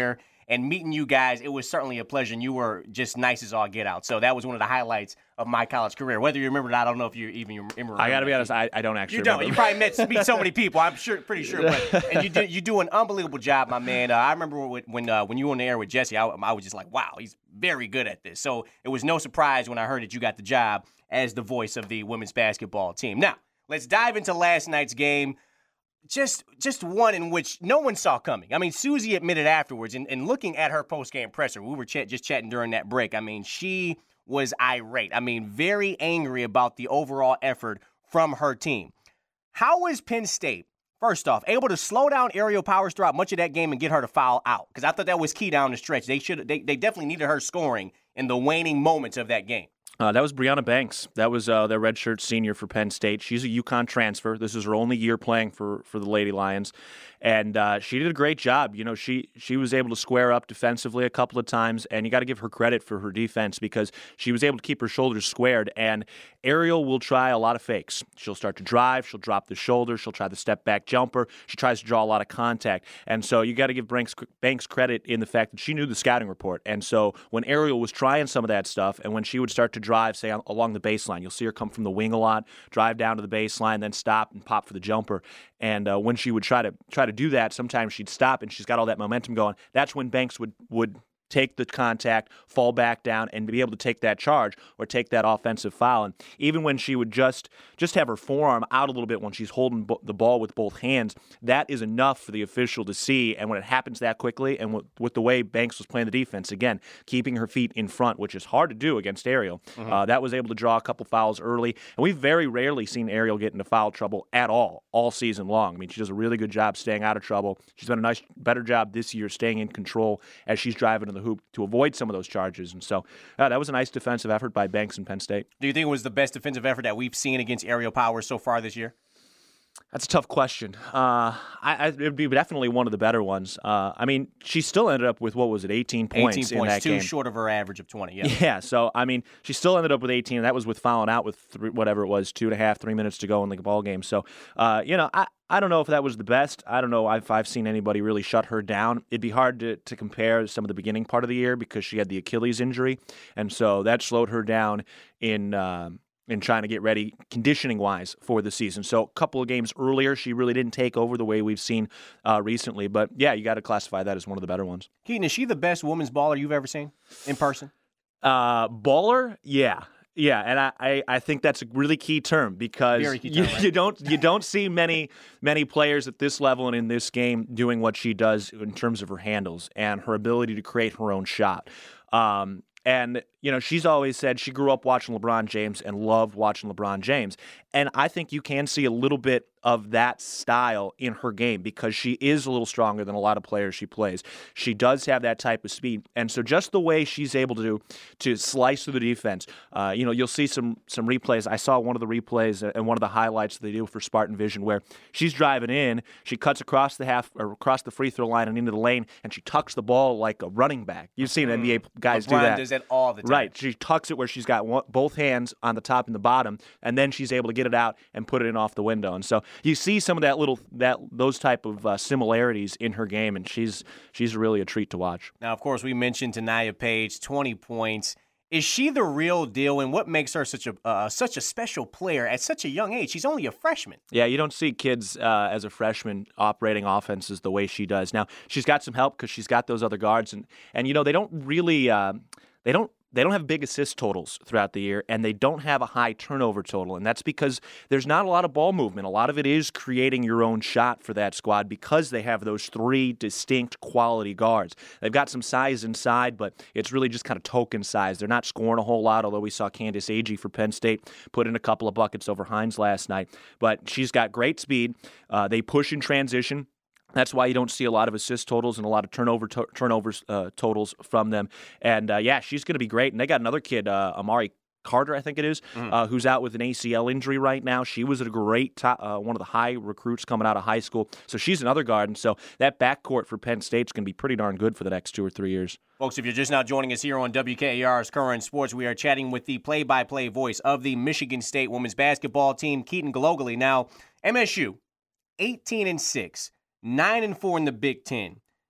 And meeting you guys, it was certainly a pleasure, and you were just nice as all get out. So that was one of the highlights of my college career. Whether you remember it or not, I don't know if you even remember. I got to be honest, I, I don't actually You don't. remember. You probably met meet so many people. I'm sure, pretty sure. But, and you do you do an unbelievable job, my man. Uh, I remember when uh, when you were on the air with Jesse, I, I was just like, wow, he's very good at this. So it was no surprise when I heard that you got the job as the voice of the women's basketball team. Now, let's dive into last night's game. Just just one in which no one saw coming. I mean, Susie admitted afterwards, and, and looking at her post-game presser, we were ch- just chatting during that break. I mean, she was irate. I mean, very angry about the overall effort from her team. How is Penn State, first off, able to slow down Aerial Powers throughout much of that game and get her to foul out? Because I thought that was key down the stretch. They should they, they definitely needed her scoring in the waning moments of that game. Uh, that was Brianna Banks. That was uh, their redshirt senior for Penn State. She's a UConn transfer. This is her only year playing for, for the Lady Lions. And uh, she did a great job. You know, she she was able to square up defensively a couple of times, and you got to give her credit for her defense because she was able to keep her shoulders squared. And Ariel will try a lot of fakes. She'll start to drive. She'll drop the shoulder. She'll try the step-back jumper. She tries to draw a lot of contact. And so you got to give Banks, Banks credit in the fact that she knew the scouting report. And so when Ariel was trying some of that stuff, and when she would start to drive, say, along the baseline, you'll see her come from the wing a lot, drive down to the baseline, then stop and pop for the jumper. And uh, when she would try to try to do that, sometimes she'd stop and she's got all that momentum going. That's when Banks would would take the contact, fall back down, and be able to take that charge or take that offensive foul. And even when she would just just have her forearm out a little bit when she's holding bo- the ball with both hands, that is enough for the official to see. And when it happens that quickly, and with, with the way Banks was playing the defense, again, keeping her feet in front, which is hard to do against Ariel, mm-hmm. uh, that was able to draw a couple fouls early. And we've very rarely seen Ariel get into foul trouble at all, all season long. I mean, she does a really good job staying out of trouble. She's done a nice, better job this year staying in control as she's driving to the hoop to avoid some of those charges. And so uh, that was a nice defensive effort by Banks and Penn State. Do you think it was the best defensive effort that we've seen against Aerial Powers so far this year? That's a tough question. Uh, I, I, it would be definitely one of the better ones. Uh, I mean, she still ended up with, what was it, eighteen points eighteen in points, that two game. short of her average of twenty, yeah. Yeah, so, I mean, she still ended up with eighteen, and that was with fouling out with three, whatever it was, two and a half, three minutes to go in the ball game. So, uh, you know, I, I don't know if that was the best. I don't know if I've seen anybody really shut her down. It'd be hard to, to compare some of the beginning part of the year because she had the Achilles injury, and so that slowed her down in uh, in trying to get ready conditioning-wise for the season. So a couple of games earlier, she really didn't take over the way we've seen uh, recently. But, yeah, you got to classify that as one of the better ones. Keaton, is she the best women's baller you've ever seen in person? Uh, baller? Yeah. Yeah, and I, I, I think that's a really key term because Very key term, you, right? you don't you don't see many many players at this level and in this game doing what she does in terms of her handles and her ability to create her own shot. Um, and, you know, she's always said she grew up watching LeBron James and loved watching LeBron James. And I think you can see a little bit of that style in her game because she is a little stronger than a lot of players she plays. She does have that type of speed. And so just the way she's able to to slice through the defense, uh, you know, you'll see some some replays. I saw one of the replays and one of the highlights they do for Spartan Vision where she's driving in, she cuts across the half or across the free throw line and into the lane, and she tucks the ball like a running back. You've seen N B A guys LeBron do that. does that all the time. Right. She tucks it where she's got one, both hands on the top and the bottom, and then she's able to get it out and put it in off the window. And so you see some of that little that those type of uh, similarities in her game, and she's she's really a treat to watch. Now, of course, we mentioned Tanaya Page, twenty points. Is she the real deal, and what makes her such a uh, such a special player at such a young age? She's only a freshman. Yeah, you don't see kids uh, as a freshman operating offenses the way she does. Now, she's got some help because she's got those other guards, and and you know they don't really uh, they don't. They don't have big assist totals throughout the year, and they don't have a high turnover total, and that's because there's not a lot of ball movement. A lot of it is creating your own shot for that squad because they have those three distinct quality guards. They've got some size inside, but it's really just kind of token size. They're not scoring a whole lot, although we saw Candace Agee for Penn State put in a couple of buckets over Hines last night. But she's got great speed. Uh, they push in transition. That's why you don't see a lot of assist totals and a lot of turnover to- turnovers uh, totals from them. And, uh, yeah, she's going to be great. And they got another kid, uh, Amari Carter, I think it is, mm. uh, who's out with an A C L injury right now. She was a great top, uh, one of the high recruits coming out of high school. So she's another guard. And so that backcourt for Penn State's going to be pretty darn good for the next two or three years. Folks, if you're just now joining us here on W K A R's Current Sports, we are chatting with the play-by-play voice of the Michigan State women's basketball team, Keaton Galogly. Now, M S U, eighteen and six. Nine and four in the Big Ten.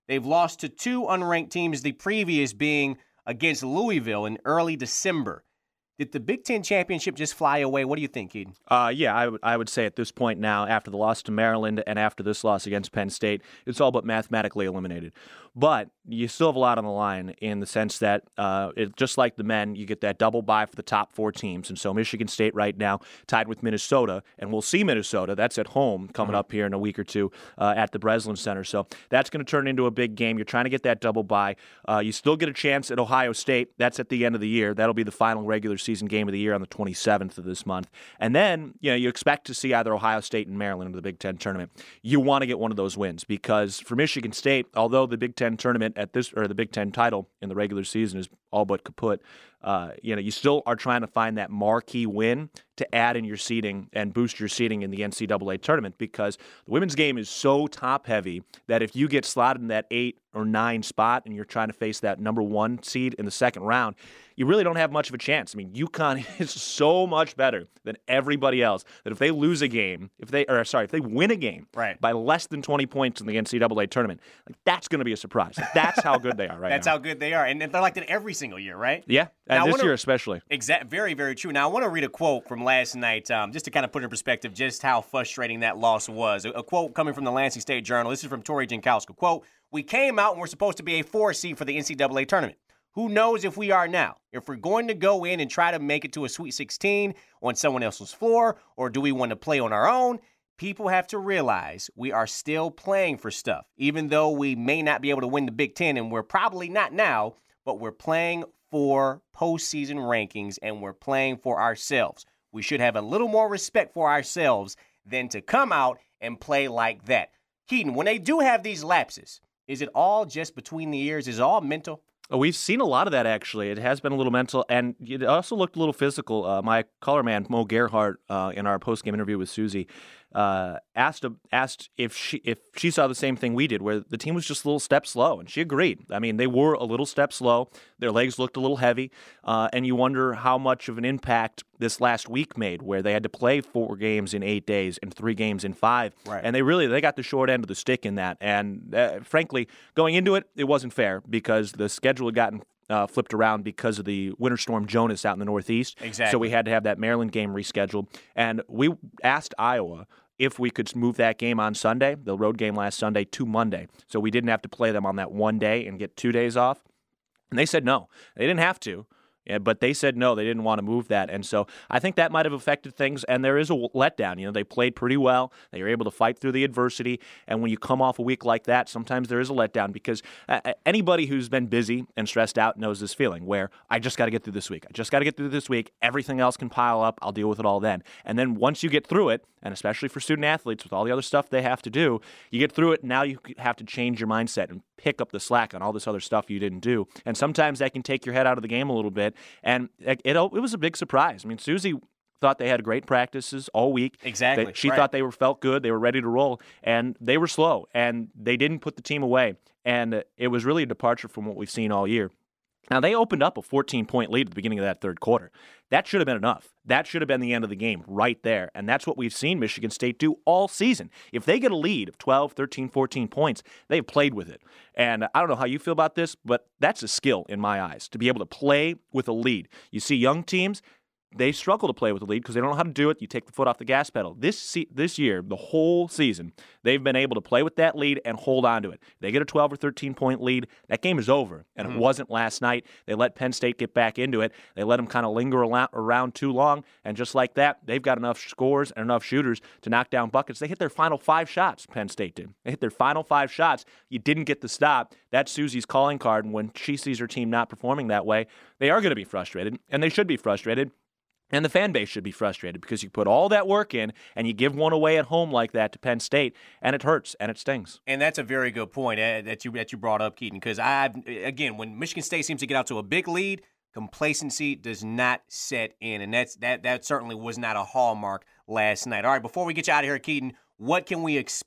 They've lost to two unranked teams, the previous being against Louisville in early December. Did the Big Ten championship just fly away? What do you think, Keaton? Uh, yeah, I would I would say at this point now, after the loss to Maryland and after this loss against Penn State, it's all but mathematically eliminated. But you still have a lot on the line in the sense that, uh, it, just like the men, you get that double bye for the top four teams. And so Michigan State right now tied with Minnesota, and we'll see Minnesota. That's at home coming mm-hmm. up here in a week or two uh, at the Breslin Center. So that's going to turn into a big game. You're trying to get that double bye. Uh, you still get a chance at Ohio State. That's at the end of the year. That'll be the final regular season game of the year on the twenty-seventh of this month. And then, you know, you expect to see either Ohio State and Maryland in the Big Ten tournament. You want to get one of those wins because for Michigan State, although the Big Ten tournament at this, or the Big Ten title in the regular season is all but kaput, uh, you know, you still are trying to find that marquee win to add in your seeding and boost your seeding in the N C double A tournament because the women's game is so top-heavy that if you get slotted in that eight or nine spot and you're trying to face that number one seed in the second round, you really don't have much of a chance. I mean, UConn is so much better than everybody else that if they lose a game, if they or sorry, if they win a game right. by less than twenty points in the N C double A tournament, like, that's going to be a surprise. That's how good they are right that's now. That's how good they are. And they're like that every single year, right? Yeah, and now, this wanna, year especially. Exactly. Very, very true. Now, I want to read a quote from last night um, just to kind of put in perspective just how frustrating that loss was. A, a quote coming from the Lansing State Journal. This is from Tori Jankowska. Quote, "We came out and we're supposed to be a four seed for the N C double A tournament. Who knows if we are now? If we're going to go in and try to make it to a Sweet sixteen on someone else's floor, or do we want to play on our own? People have to realize we are still playing for stuff, even though we may not be able to win the Big Ten, and we're probably not now, but we're playing for postseason rankings, and we're playing for ourselves. We should have a little more respect for ourselves than to come out and play like that." Keaton, when they do have these lapses, is it all just between the ears? Is it all mental? Oh, we've seen a lot of that, actually. It has been a little mental, and it also looked a little physical. Uh, my color man, Mo Gerhardt, uh, in our post-game interview with Susie, uh, asked asked if she if she saw the same thing we did, where the team was just a little step slow, and she agreed. I mean, they were a little step slow. Their legs looked a little heavy, uh, and you wonder how much of an impact this last week made, where they had to play four games in eight days and three games in five. Right. And they really they got the short end of the stick in that. And uh, frankly, going into it, it wasn't fair because the schedule had gotten Uh, flipped around because of the Winter Storm Jonas out in the Northeast. Exactly. So we had to have that Maryland game rescheduled. And we asked Iowa if we could move that game on Sunday, the road game last Sunday, to Monday. So we didn't have to play them on that one day and get two days off. And they said no. They didn't have to. Yeah, but they said no, they didn't want to move that. And so I think that might have affected things, and there is a letdown. You know, they played pretty well. They were able to fight through the adversity, and when you come off a week like that, sometimes there is a letdown because uh, anybody who's been busy and stressed out knows this feeling where I just got to get through this week. I just got to get through this week. Everything else can pile up. I'll deal with it all then. And then once you get through it, and especially for student athletes with all the other stuff they have to do, you get through it, and now you have to change your mindset and pick up the slack on all this other stuff you didn't do. And sometimes that can take your head out of the game a little bit. And it, it, it was a big surprise. I mean, Susie thought they had great practices all week. Exactly. They, she right. thought they were felt good. They were ready to roll. And they were slow. And they didn't put the team away. And it was really a departure from what we've seen all year. Now, they opened up a fourteen-point lead at the beginning of that third quarter. That should have been enough. That should have been the end of the game right there. And that's what we've seen Michigan State do all season. If they get a lead of twelve, thirteen, fourteen points, they've played with it. And I don't know how you feel about this, but that's a skill in my eyes, to be able to play with a lead. You see young teams, they struggle to play with the lead because they don't know how to do it. You take the foot off the gas pedal. This se- this year, the whole season, they've been able to play with that lead and hold on to it. They get a twelve or thirteen point lead, that game is over, and mm-hmm. it wasn't last night. They let Penn State get back into it. They let them kind of linger around too long, and just like that, they've got enough scores and enough shooters to knock down buckets. They hit their final five shots, Penn State did. They hit their final five shots. You didn't get the stop. That's Susie's calling card, and when she sees her team not performing that way, they are going to be frustrated, and they should be frustrated. And the fan base should be frustrated because you put all that work in and you give one away at home like that to Penn State, and it hurts and it stings. And that's a very good point uh, that you that you brought up, Keaton, because I again, when Michigan State seems to get out to a big lead, complacency does not set in, and that's that that certainly was not a hallmark last night. All right, before we get you out of here, Keaton, what can we expect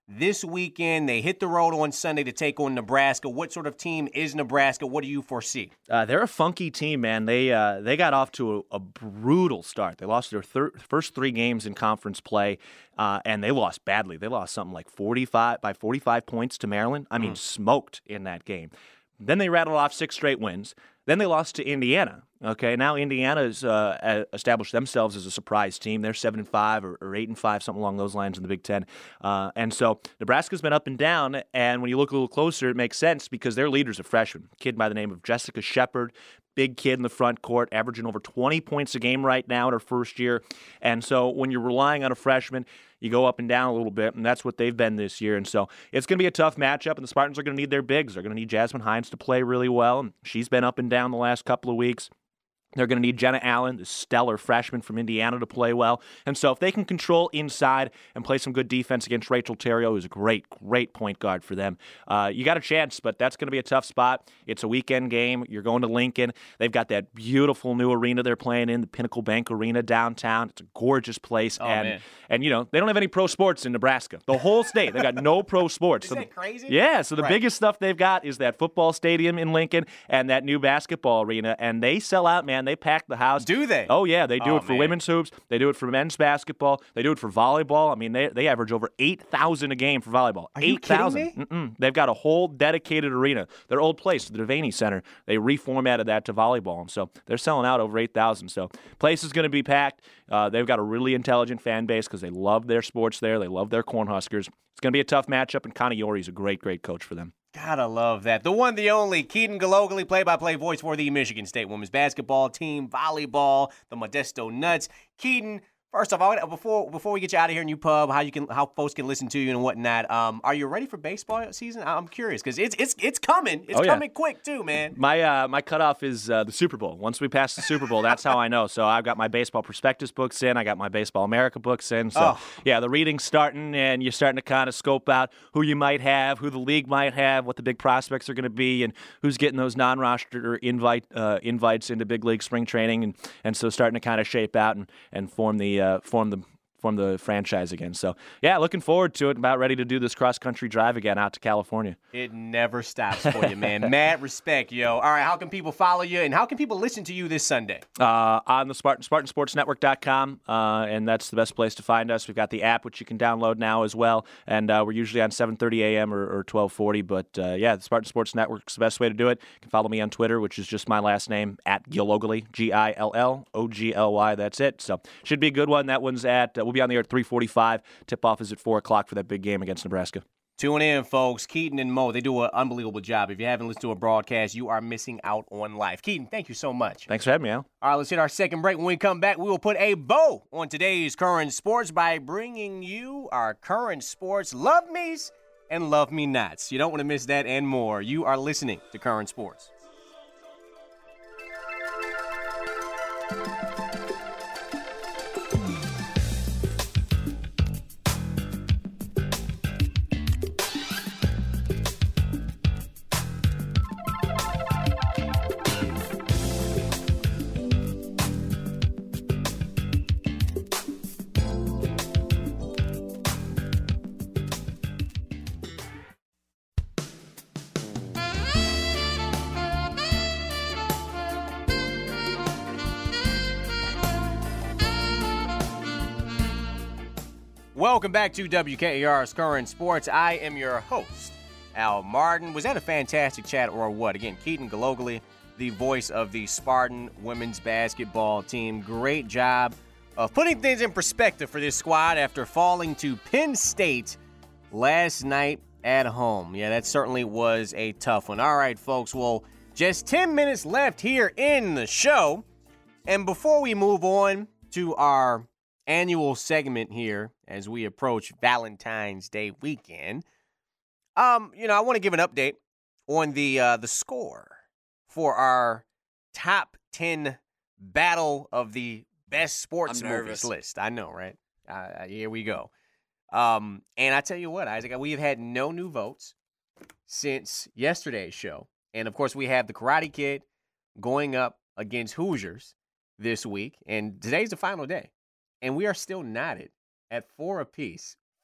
this weekend. They hit the road on Sunday to take on Nebraska. What sort of team is Nebraska? What do you foresee? Uh, they're a funky team, man. They uh, they got off to a, a brutal start. They lost their thir- first three games in conference play, uh, and they lost badly. They lost something like forty-five by forty-five points to Maryland. I mean, mm. smoked in that game. Then they rattled off six straight wins. Then they lost to Indiana. Okay, now Indiana's uh, established themselves as a surprise team. They're seven and five or, or eight and five, something along those lines in the Big Ten. Uh, and so Nebraska's been up and down. And when you look a little closer, it makes sense because their leader's a freshman, a kid by the name of Jessica Shepard. Big kid in the front court, averaging over twenty points a game right now in her first year. And so when you're relying on a freshman, you go up and down a little bit, and that's what they've been this year. And so it's going to be a tough matchup, and the Spartans are going to need their bigs. They're going to need Jasmine Hines to play really well, and she's been up and down the last couple of weeks. They're going to need Jenna Allen, the stellar freshman from Indiana, to play well. And so if they can control inside and play some good defense against Rachel Terrio, who's a great, great point guard for them, uh, you got a chance, but that's going to be a tough spot. It's a weekend game. You're going to Lincoln. They've got that beautiful new arena they're playing in, the Pinnacle Bank Arena downtown. It's a gorgeous place. Oh, and, man. and, you know, they don't have any pro sports in Nebraska. The whole state, they got no pro sports. Is so that the, crazy? Yeah, so the right. biggest stuff they've got is that football stadium in Lincoln and that new basketball arena, and they sell out, man. They pack the house. Do they? Oh, yeah. They do oh, it for man. women's hoops. They do it for men's basketball. They do it for volleyball. I mean, they they average over eight thousand a game for volleyball. Are you kidding me? Mm-mm. They've got a whole dedicated arena. Their old place, the Devaney Center, they reformatted that to volleyball. And so they're selling out over eight thousand. So place is going to be packed. Uh, they've got a really intelligent fan base because they love their sports there. They love their Cornhuskers. It's going to be a tough matchup, and Connie Yori's a great, great coach for them. Gotta love that. The one, the only, Keaton Galogly, play-by-play voice for the Michigan State women's basketball team, volleyball, the Modesto Nuts. Keaton, first off, I wanna, before before we get you out of here in U Pub, how you can how folks can listen to you and whatnot. Um, are you ready for baseball season? I'm curious because it's it's it's coming. It's oh, yeah. coming quick too, man. My uh, my cutoff is uh, the Super Bowl. Once we pass the Super Bowl, that's how I know. So I've got my Baseball Prospectus books in. I got my Baseball America books in. So oh. yeah, the reading's starting, and you're starting to kind of scope out who you might have, who the league might have, what the big prospects are going to be, and who's getting those non-roster invite uh, invites into big league spring training, and and so starting to kind of shape out and and form the uh, form the. form the franchise again. So, yeah, looking forward to it. About ready to do this cross-country drive again out to California. It never stops for you, man. Mad respect, yo. All right, how can people follow you, and how can people listen to you this Sunday? Uh, on the Spartan, Spartan Sports Network dot com, uh, and that's the best place to find us. We've got the app, which you can download now as well, and uh, we're usually on seven thirty a.m. or, or twelve forty, but, uh, yeah, the Spartan Sports Network is the best way to do it. You can follow me on Twitter, which is just my last name, at Gillogly, G I L L O G L Y. That's it. So, should be a good one. That one's at, uh, we'll be on the air at three forty-five. Tip-off is at four o'clock for that big game against Nebraska. Tune in, folks. Keaton and Mo, they do an unbelievable job. If you haven't listened to a broadcast, you are missing out on life. Keaton, thank you so much. Thanks for having me, Al. All right, let's hit our second break. When we come back, we will put a bow on today's current sports by bringing you our current sports love me's and love me nots. You don't want to miss that and more. You are listening to Current Sports. Welcome back to W K A R's Current Sports. I am your host, Al Martin. Was that a fantastic chat or what? Again, Keaton Galogly, the voice of the Spartan women's basketball team. Great job of putting things in perspective for this squad after falling to Penn State last night at home. Yeah, that certainly was a tough one. All right, folks. Well, just ten minutes left here in the show. And before we move on to our annual segment here as we approach Valentine's Day weekend, um, you know, I want to give an update on the uh, the score for our top ten battle of the best sports movies list. I know, right? Uh, here we go. Um, and I tell you what, Isaac, we have had no new votes since yesterday's show. And, of course, we have the Karate Kid going up against Hoosiers this week. And today's the final day. And we are still knotted at four apiece.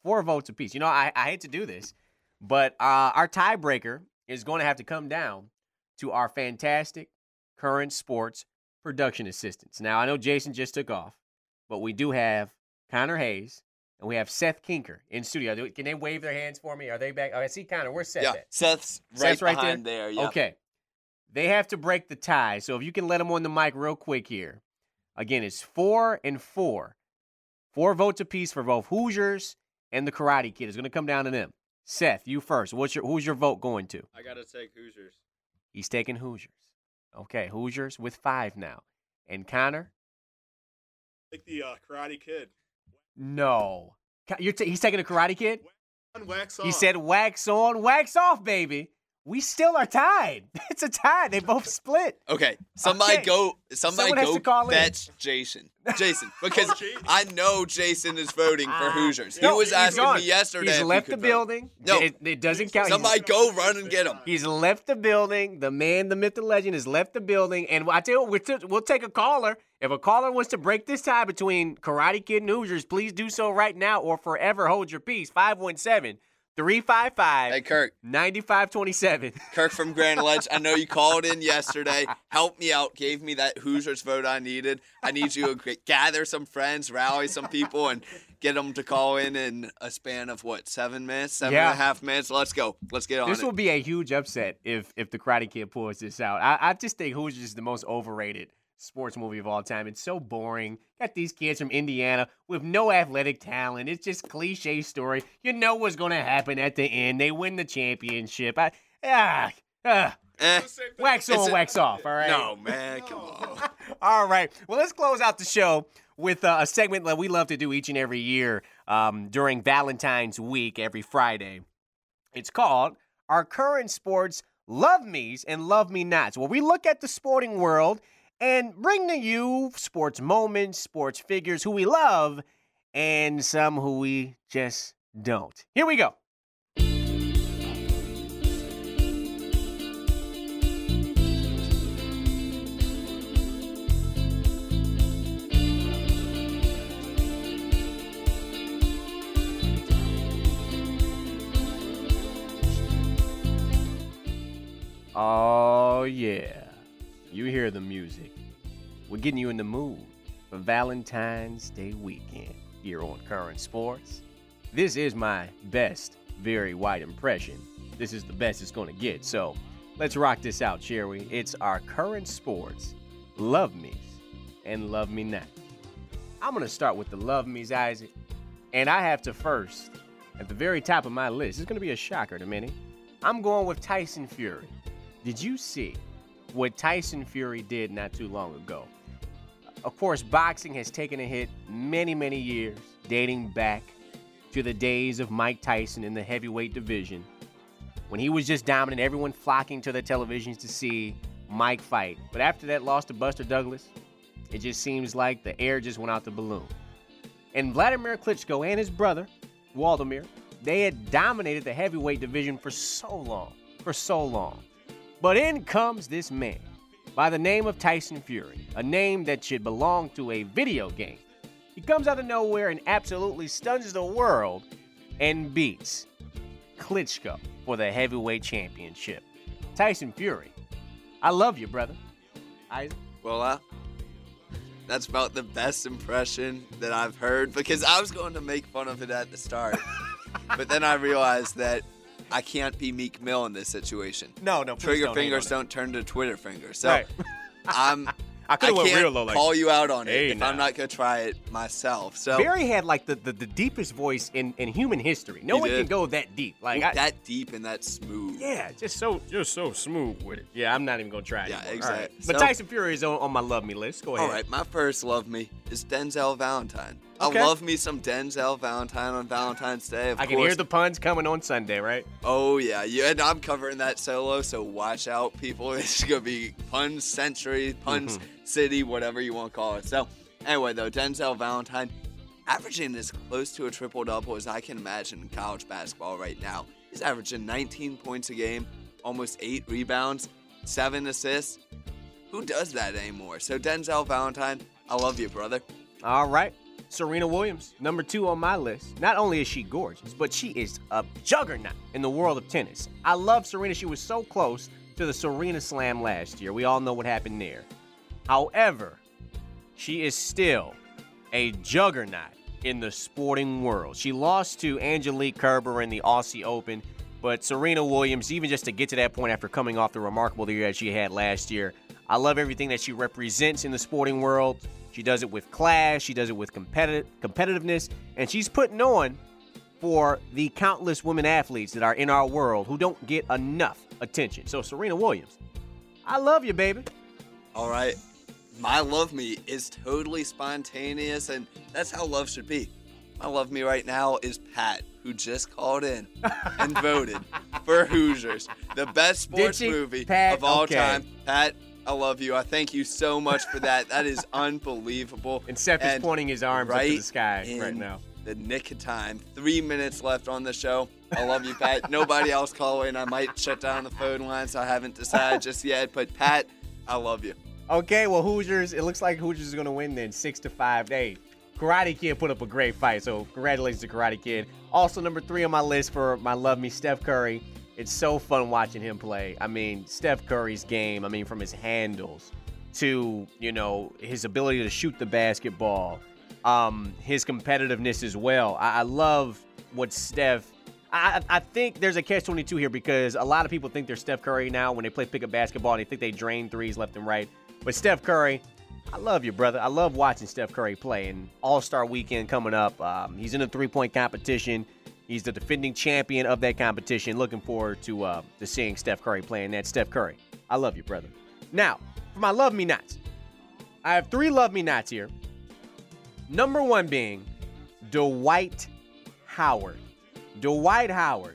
Four votes apiece. You know, I, I hate to do this, but uh, our tiebreaker is going to have to come down to our fantastic current sports production assistants. Now, I know Jason just took off, but we do have Connor Hayes and we have Seth Kinker in studio. Can they wave their hands for me? Are they back? Oh, I see Connor. Where's Seth yeah, at? Seth's right, Seth's right behind there. there. Yeah. Okay. They have to break the tie. So if you can let them on the mic real quick here. Again, it's four and four. Four votes apiece for both Hoosiers and the Karate Kid. It's going to come down to them. Seth, you first. What's your who's your vote going to? I got to take Hoosiers. He's taking Hoosiers. Okay, Hoosiers with five now. And Connor? Take the uh, Karate Kid. No. You're t- he's taking a Karate Kid? On, wax off. He said wax on, wax off, baby. We still are tied. It's a tie. They both split. Okay, somebody Okay. go. Somebody Someone has go. to call in. Fetch Jason. Jason, because Oh, Jason. I know Jason is voting for Hoosiers. He No, was he's asking gone. me yesterday. He's if he left the could vote. building. No, It, it doesn't count. somebody He's, go run and get him. he's left the building. The man, the myth, the legend has left the building. And I tell you what, we're t- we'll take a caller. If a caller wants to break this tie between Karate Kid and Hoosiers, please do so right now or forever hold your peace. five one seven, three five five, Hey, Kirk. nine five two seven. Kirk from Grand Ledge. I know you called in yesterday, helped me out, gave me that Hoosiers vote I needed. I need you to gather some friends, rally some people, and get them to call in in a span of, what, seven minutes, seven Yeah. and a half minutes? Let's go. Let's get on This it. will be a huge upset if if the Karate Kid pulls this out. I, I just think Hoosiers is the most overrated sports movie of all time. It's so boring. Got these kids from Indiana with no athletic talent. It's just cliche story. You know what's going to happen at the end. They win the championship. I, ah, ah. Eh, Wax It's on, a- wax off, all right? no, man, come on. All right. Well, let's close out the show with uh, a segment that we love to do each and every year um, during Valentine's week, every Friday. It's called Our Current Sports Love Me's and Love Me Nots, where we look at the sporting world and bring to you sports moments, sports figures who we love, and some who we just don't. Here we go. Oh, yeah. You hear the music. We're getting you in the mood for Valentine's Day weekend here on Current Sports. This is my best very wide impression. This is the best it's going to get. So let's rock this out, shall we? It's our Current Sports Love Me's and Love Me Not. I'm going to start with the Love Me's, Isaac. And I have to first, at the very top of my list, it's going to be a shocker to many. I'm going with Tyson Fury. Did you see what Tyson Fury did not too long ago? Of course, boxing has taken a hit many, many years, dating back to the days of Mike Tyson in the heavyweight division, when he was just dominant, everyone flocking to the televisions to see Mike fight. But after that loss to Buster Douglas, it just seems like the air just went out the balloon. And Vladimir Klitschko and his brother, Waldemir, they had dominated the heavyweight division for so long, for so long. But in comes this man by the name of Tyson Fury, a name that should belong to a video game. He comes out of nowhere and absolutely stuns the world and beats Klitschko for the heavyweight championship. Tyson Fury, I love you, brother. Isaac? Well, uh, that's about the best impression that I've heard, because I was going to make fun of it at the start. But then I realized that I can't be Meek Mill in this situation. No, no, please Trigger don't fingers hate on don't turn to Twitter fingers. So Right. I'm, I I could've went can't real low, like, call you out on it hey, if now. I'm not going to try it myself. So Barry had like the, the, the deepest voice in, in human history. No He one did. can go that deep. Like I, that deep and that smooth. Yeah, just so just so smooth with it. Yeah, I'm not even gonna try it. Yeah, anymore. exactly. All right. But So- Tyson Fury is on, on my love me list. Go ahead. All right, my first love me is Denzel Valentine. Okay. I love me some Denzel Valentine on Valentine's Day. Of I can course. hear the puns coming on Sunday, right? Oh yeah, yeah. And I'm covering that solo, so watch out, people. It's gonna be puns century, puns Mhm. city, whatever you want to call it. So anyway, though, Denzel Valentine averaging as close to a triple double as I can imagine in college basketball right now. He's averaging nineteen points a game, almost eight rebounds, seven assists. Who does that anymore? So Denzel Valentine, I love you, brother. All right. Serena Williams, number two on my list. Not only is she gorgeous, but she is a juggernaut in the world of tennis. I love Serena. She was so close to the Serena Slam last year. We all know what happened there. However, she is still a juggernaut in the sporting world. She lost to Angelique Kerber in the Aussie Open, but Serena Williams, even just to get to that point after coming off the remarkable year that she had last year, I love everything that she represents in the sporting world. She does it with class, she does it with competitive competitiveness, and she's putting on for the countless women athletes that are in our world who don't get enough attention. So Serena Williams, I love you, baby. All right. My love me is totally spontaneous, and that's how love should be. My love me right now is Pat, who just called in and voted for Hoosiers, the best sports Did she? movie Pat, of all okay. time. Pat, I love you. I thank you so much for that. That is unbelievable. And Seth is pointing his arms right up to the sky in right now. The nick of time. Three minutes left on the show. I love you, Pat. Nobody else call in. I might shut down the phone lines. I haven't decided just yet. But, Pat, I love you. Okay, well, Hoosiers, it looks like Hoosiers is going to win then, six to five. Hey, Karate Kid put up a great fight, so congratulations to Karate Kid. Also, number three on my list for my love me, Steph Curry. It's so fun watching him play. I mean, Steph Curry's game, I mean, from his handles to, you know, his ability to shoot the basketball, um, his competitiveness as well. I, I love what Steph I, I think there's a catch twenty-two here because a lot of people think they're Steph Curry now when they play pickup basketball and they think they drain threes left and right. But Steph Curry, I love you, brother. I love watching Steph Curry play. And All-Star Weekend coming up. Um, he's in a three-point competition. He's the defending champion of that competition. Looking forward to, uh, to seeing Steph Curry play. And that's Steph Curry. I love you, brother. Now, for my love me nots. I have three love me nots here. Number one being Dwight Howard. Dwight Howard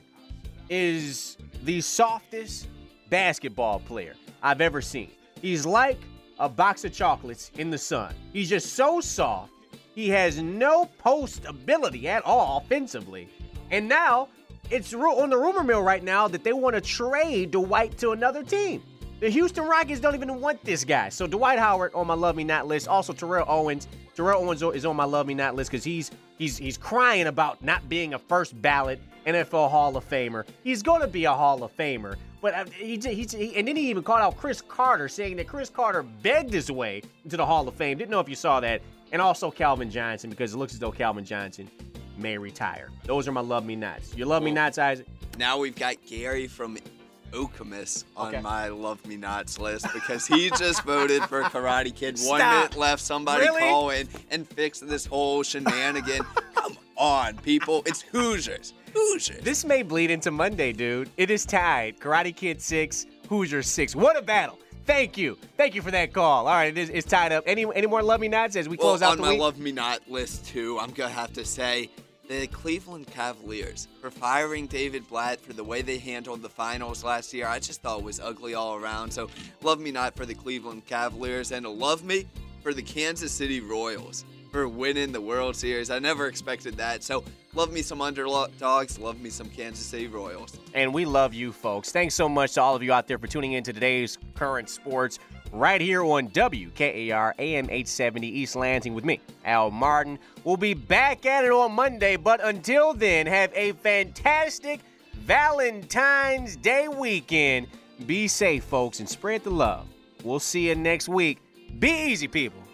is the softest basketball player I've ever seen. He's like a box of chocolates in the sun. He's just so soft. He has no post ability at all offensively. And now it's on the rumor mill right now that they want to trade Dwight to another team. The Houston Rockets don't even want this guy. So Dwight Howard on my love me not list. Also Terrell Owens. Terrell Owens is on my love me not list because he's he's he's crying about not being a first ballot N F L Hall of Famer. He's going to be a Hall of Famer. But he, he, he and then he even called out Chris Carter, saying that Chris Carter begged his way into the Hall of Fame. Didn't know if you saw that. And also Calvin Johnson, because it looks as though Calvin Johnson may retire. Those are my love me nots. Your love me nots, Isaac? Now we've got Gary from Okemos on Okay. my love me nots list because he just voted for Karate Kid. One Stop. minute left. Somebody Really? call in and fix this whole shenanigan. Come on, people. It's Hoosiers. Hoosiers. This may bleed into Monday, dude. It is tied. Karate Kid six, Hoosiers six. What a battle. Thank you. Thank you for that call. All right, it is, it's tied up. Any any more love me nots as we Well, close out on the my week? love me not list too, I'm gonna have to say the Cleveland Cavaliers for firing David Blatt for the way they handled the finals last year. I just thought it was ugly all around. So love me not for the Cleveland Cavaliers, and love me for the Kansas City Royals for winning the World Series. I never expected that. So love me some underdogs. Love me some Kansas City Royals. And we love you, folks. Thanks so much to all of you out there for tuning in to today's Current Sports right here on W K A R A M eight seventy East Lansing with me, Al Martin. We'll be back at it on Monday, but until then, have a fantastic Valentine's Day weekend. Be safe, folks, and spread the love. We'll see you next week. Be easy, people.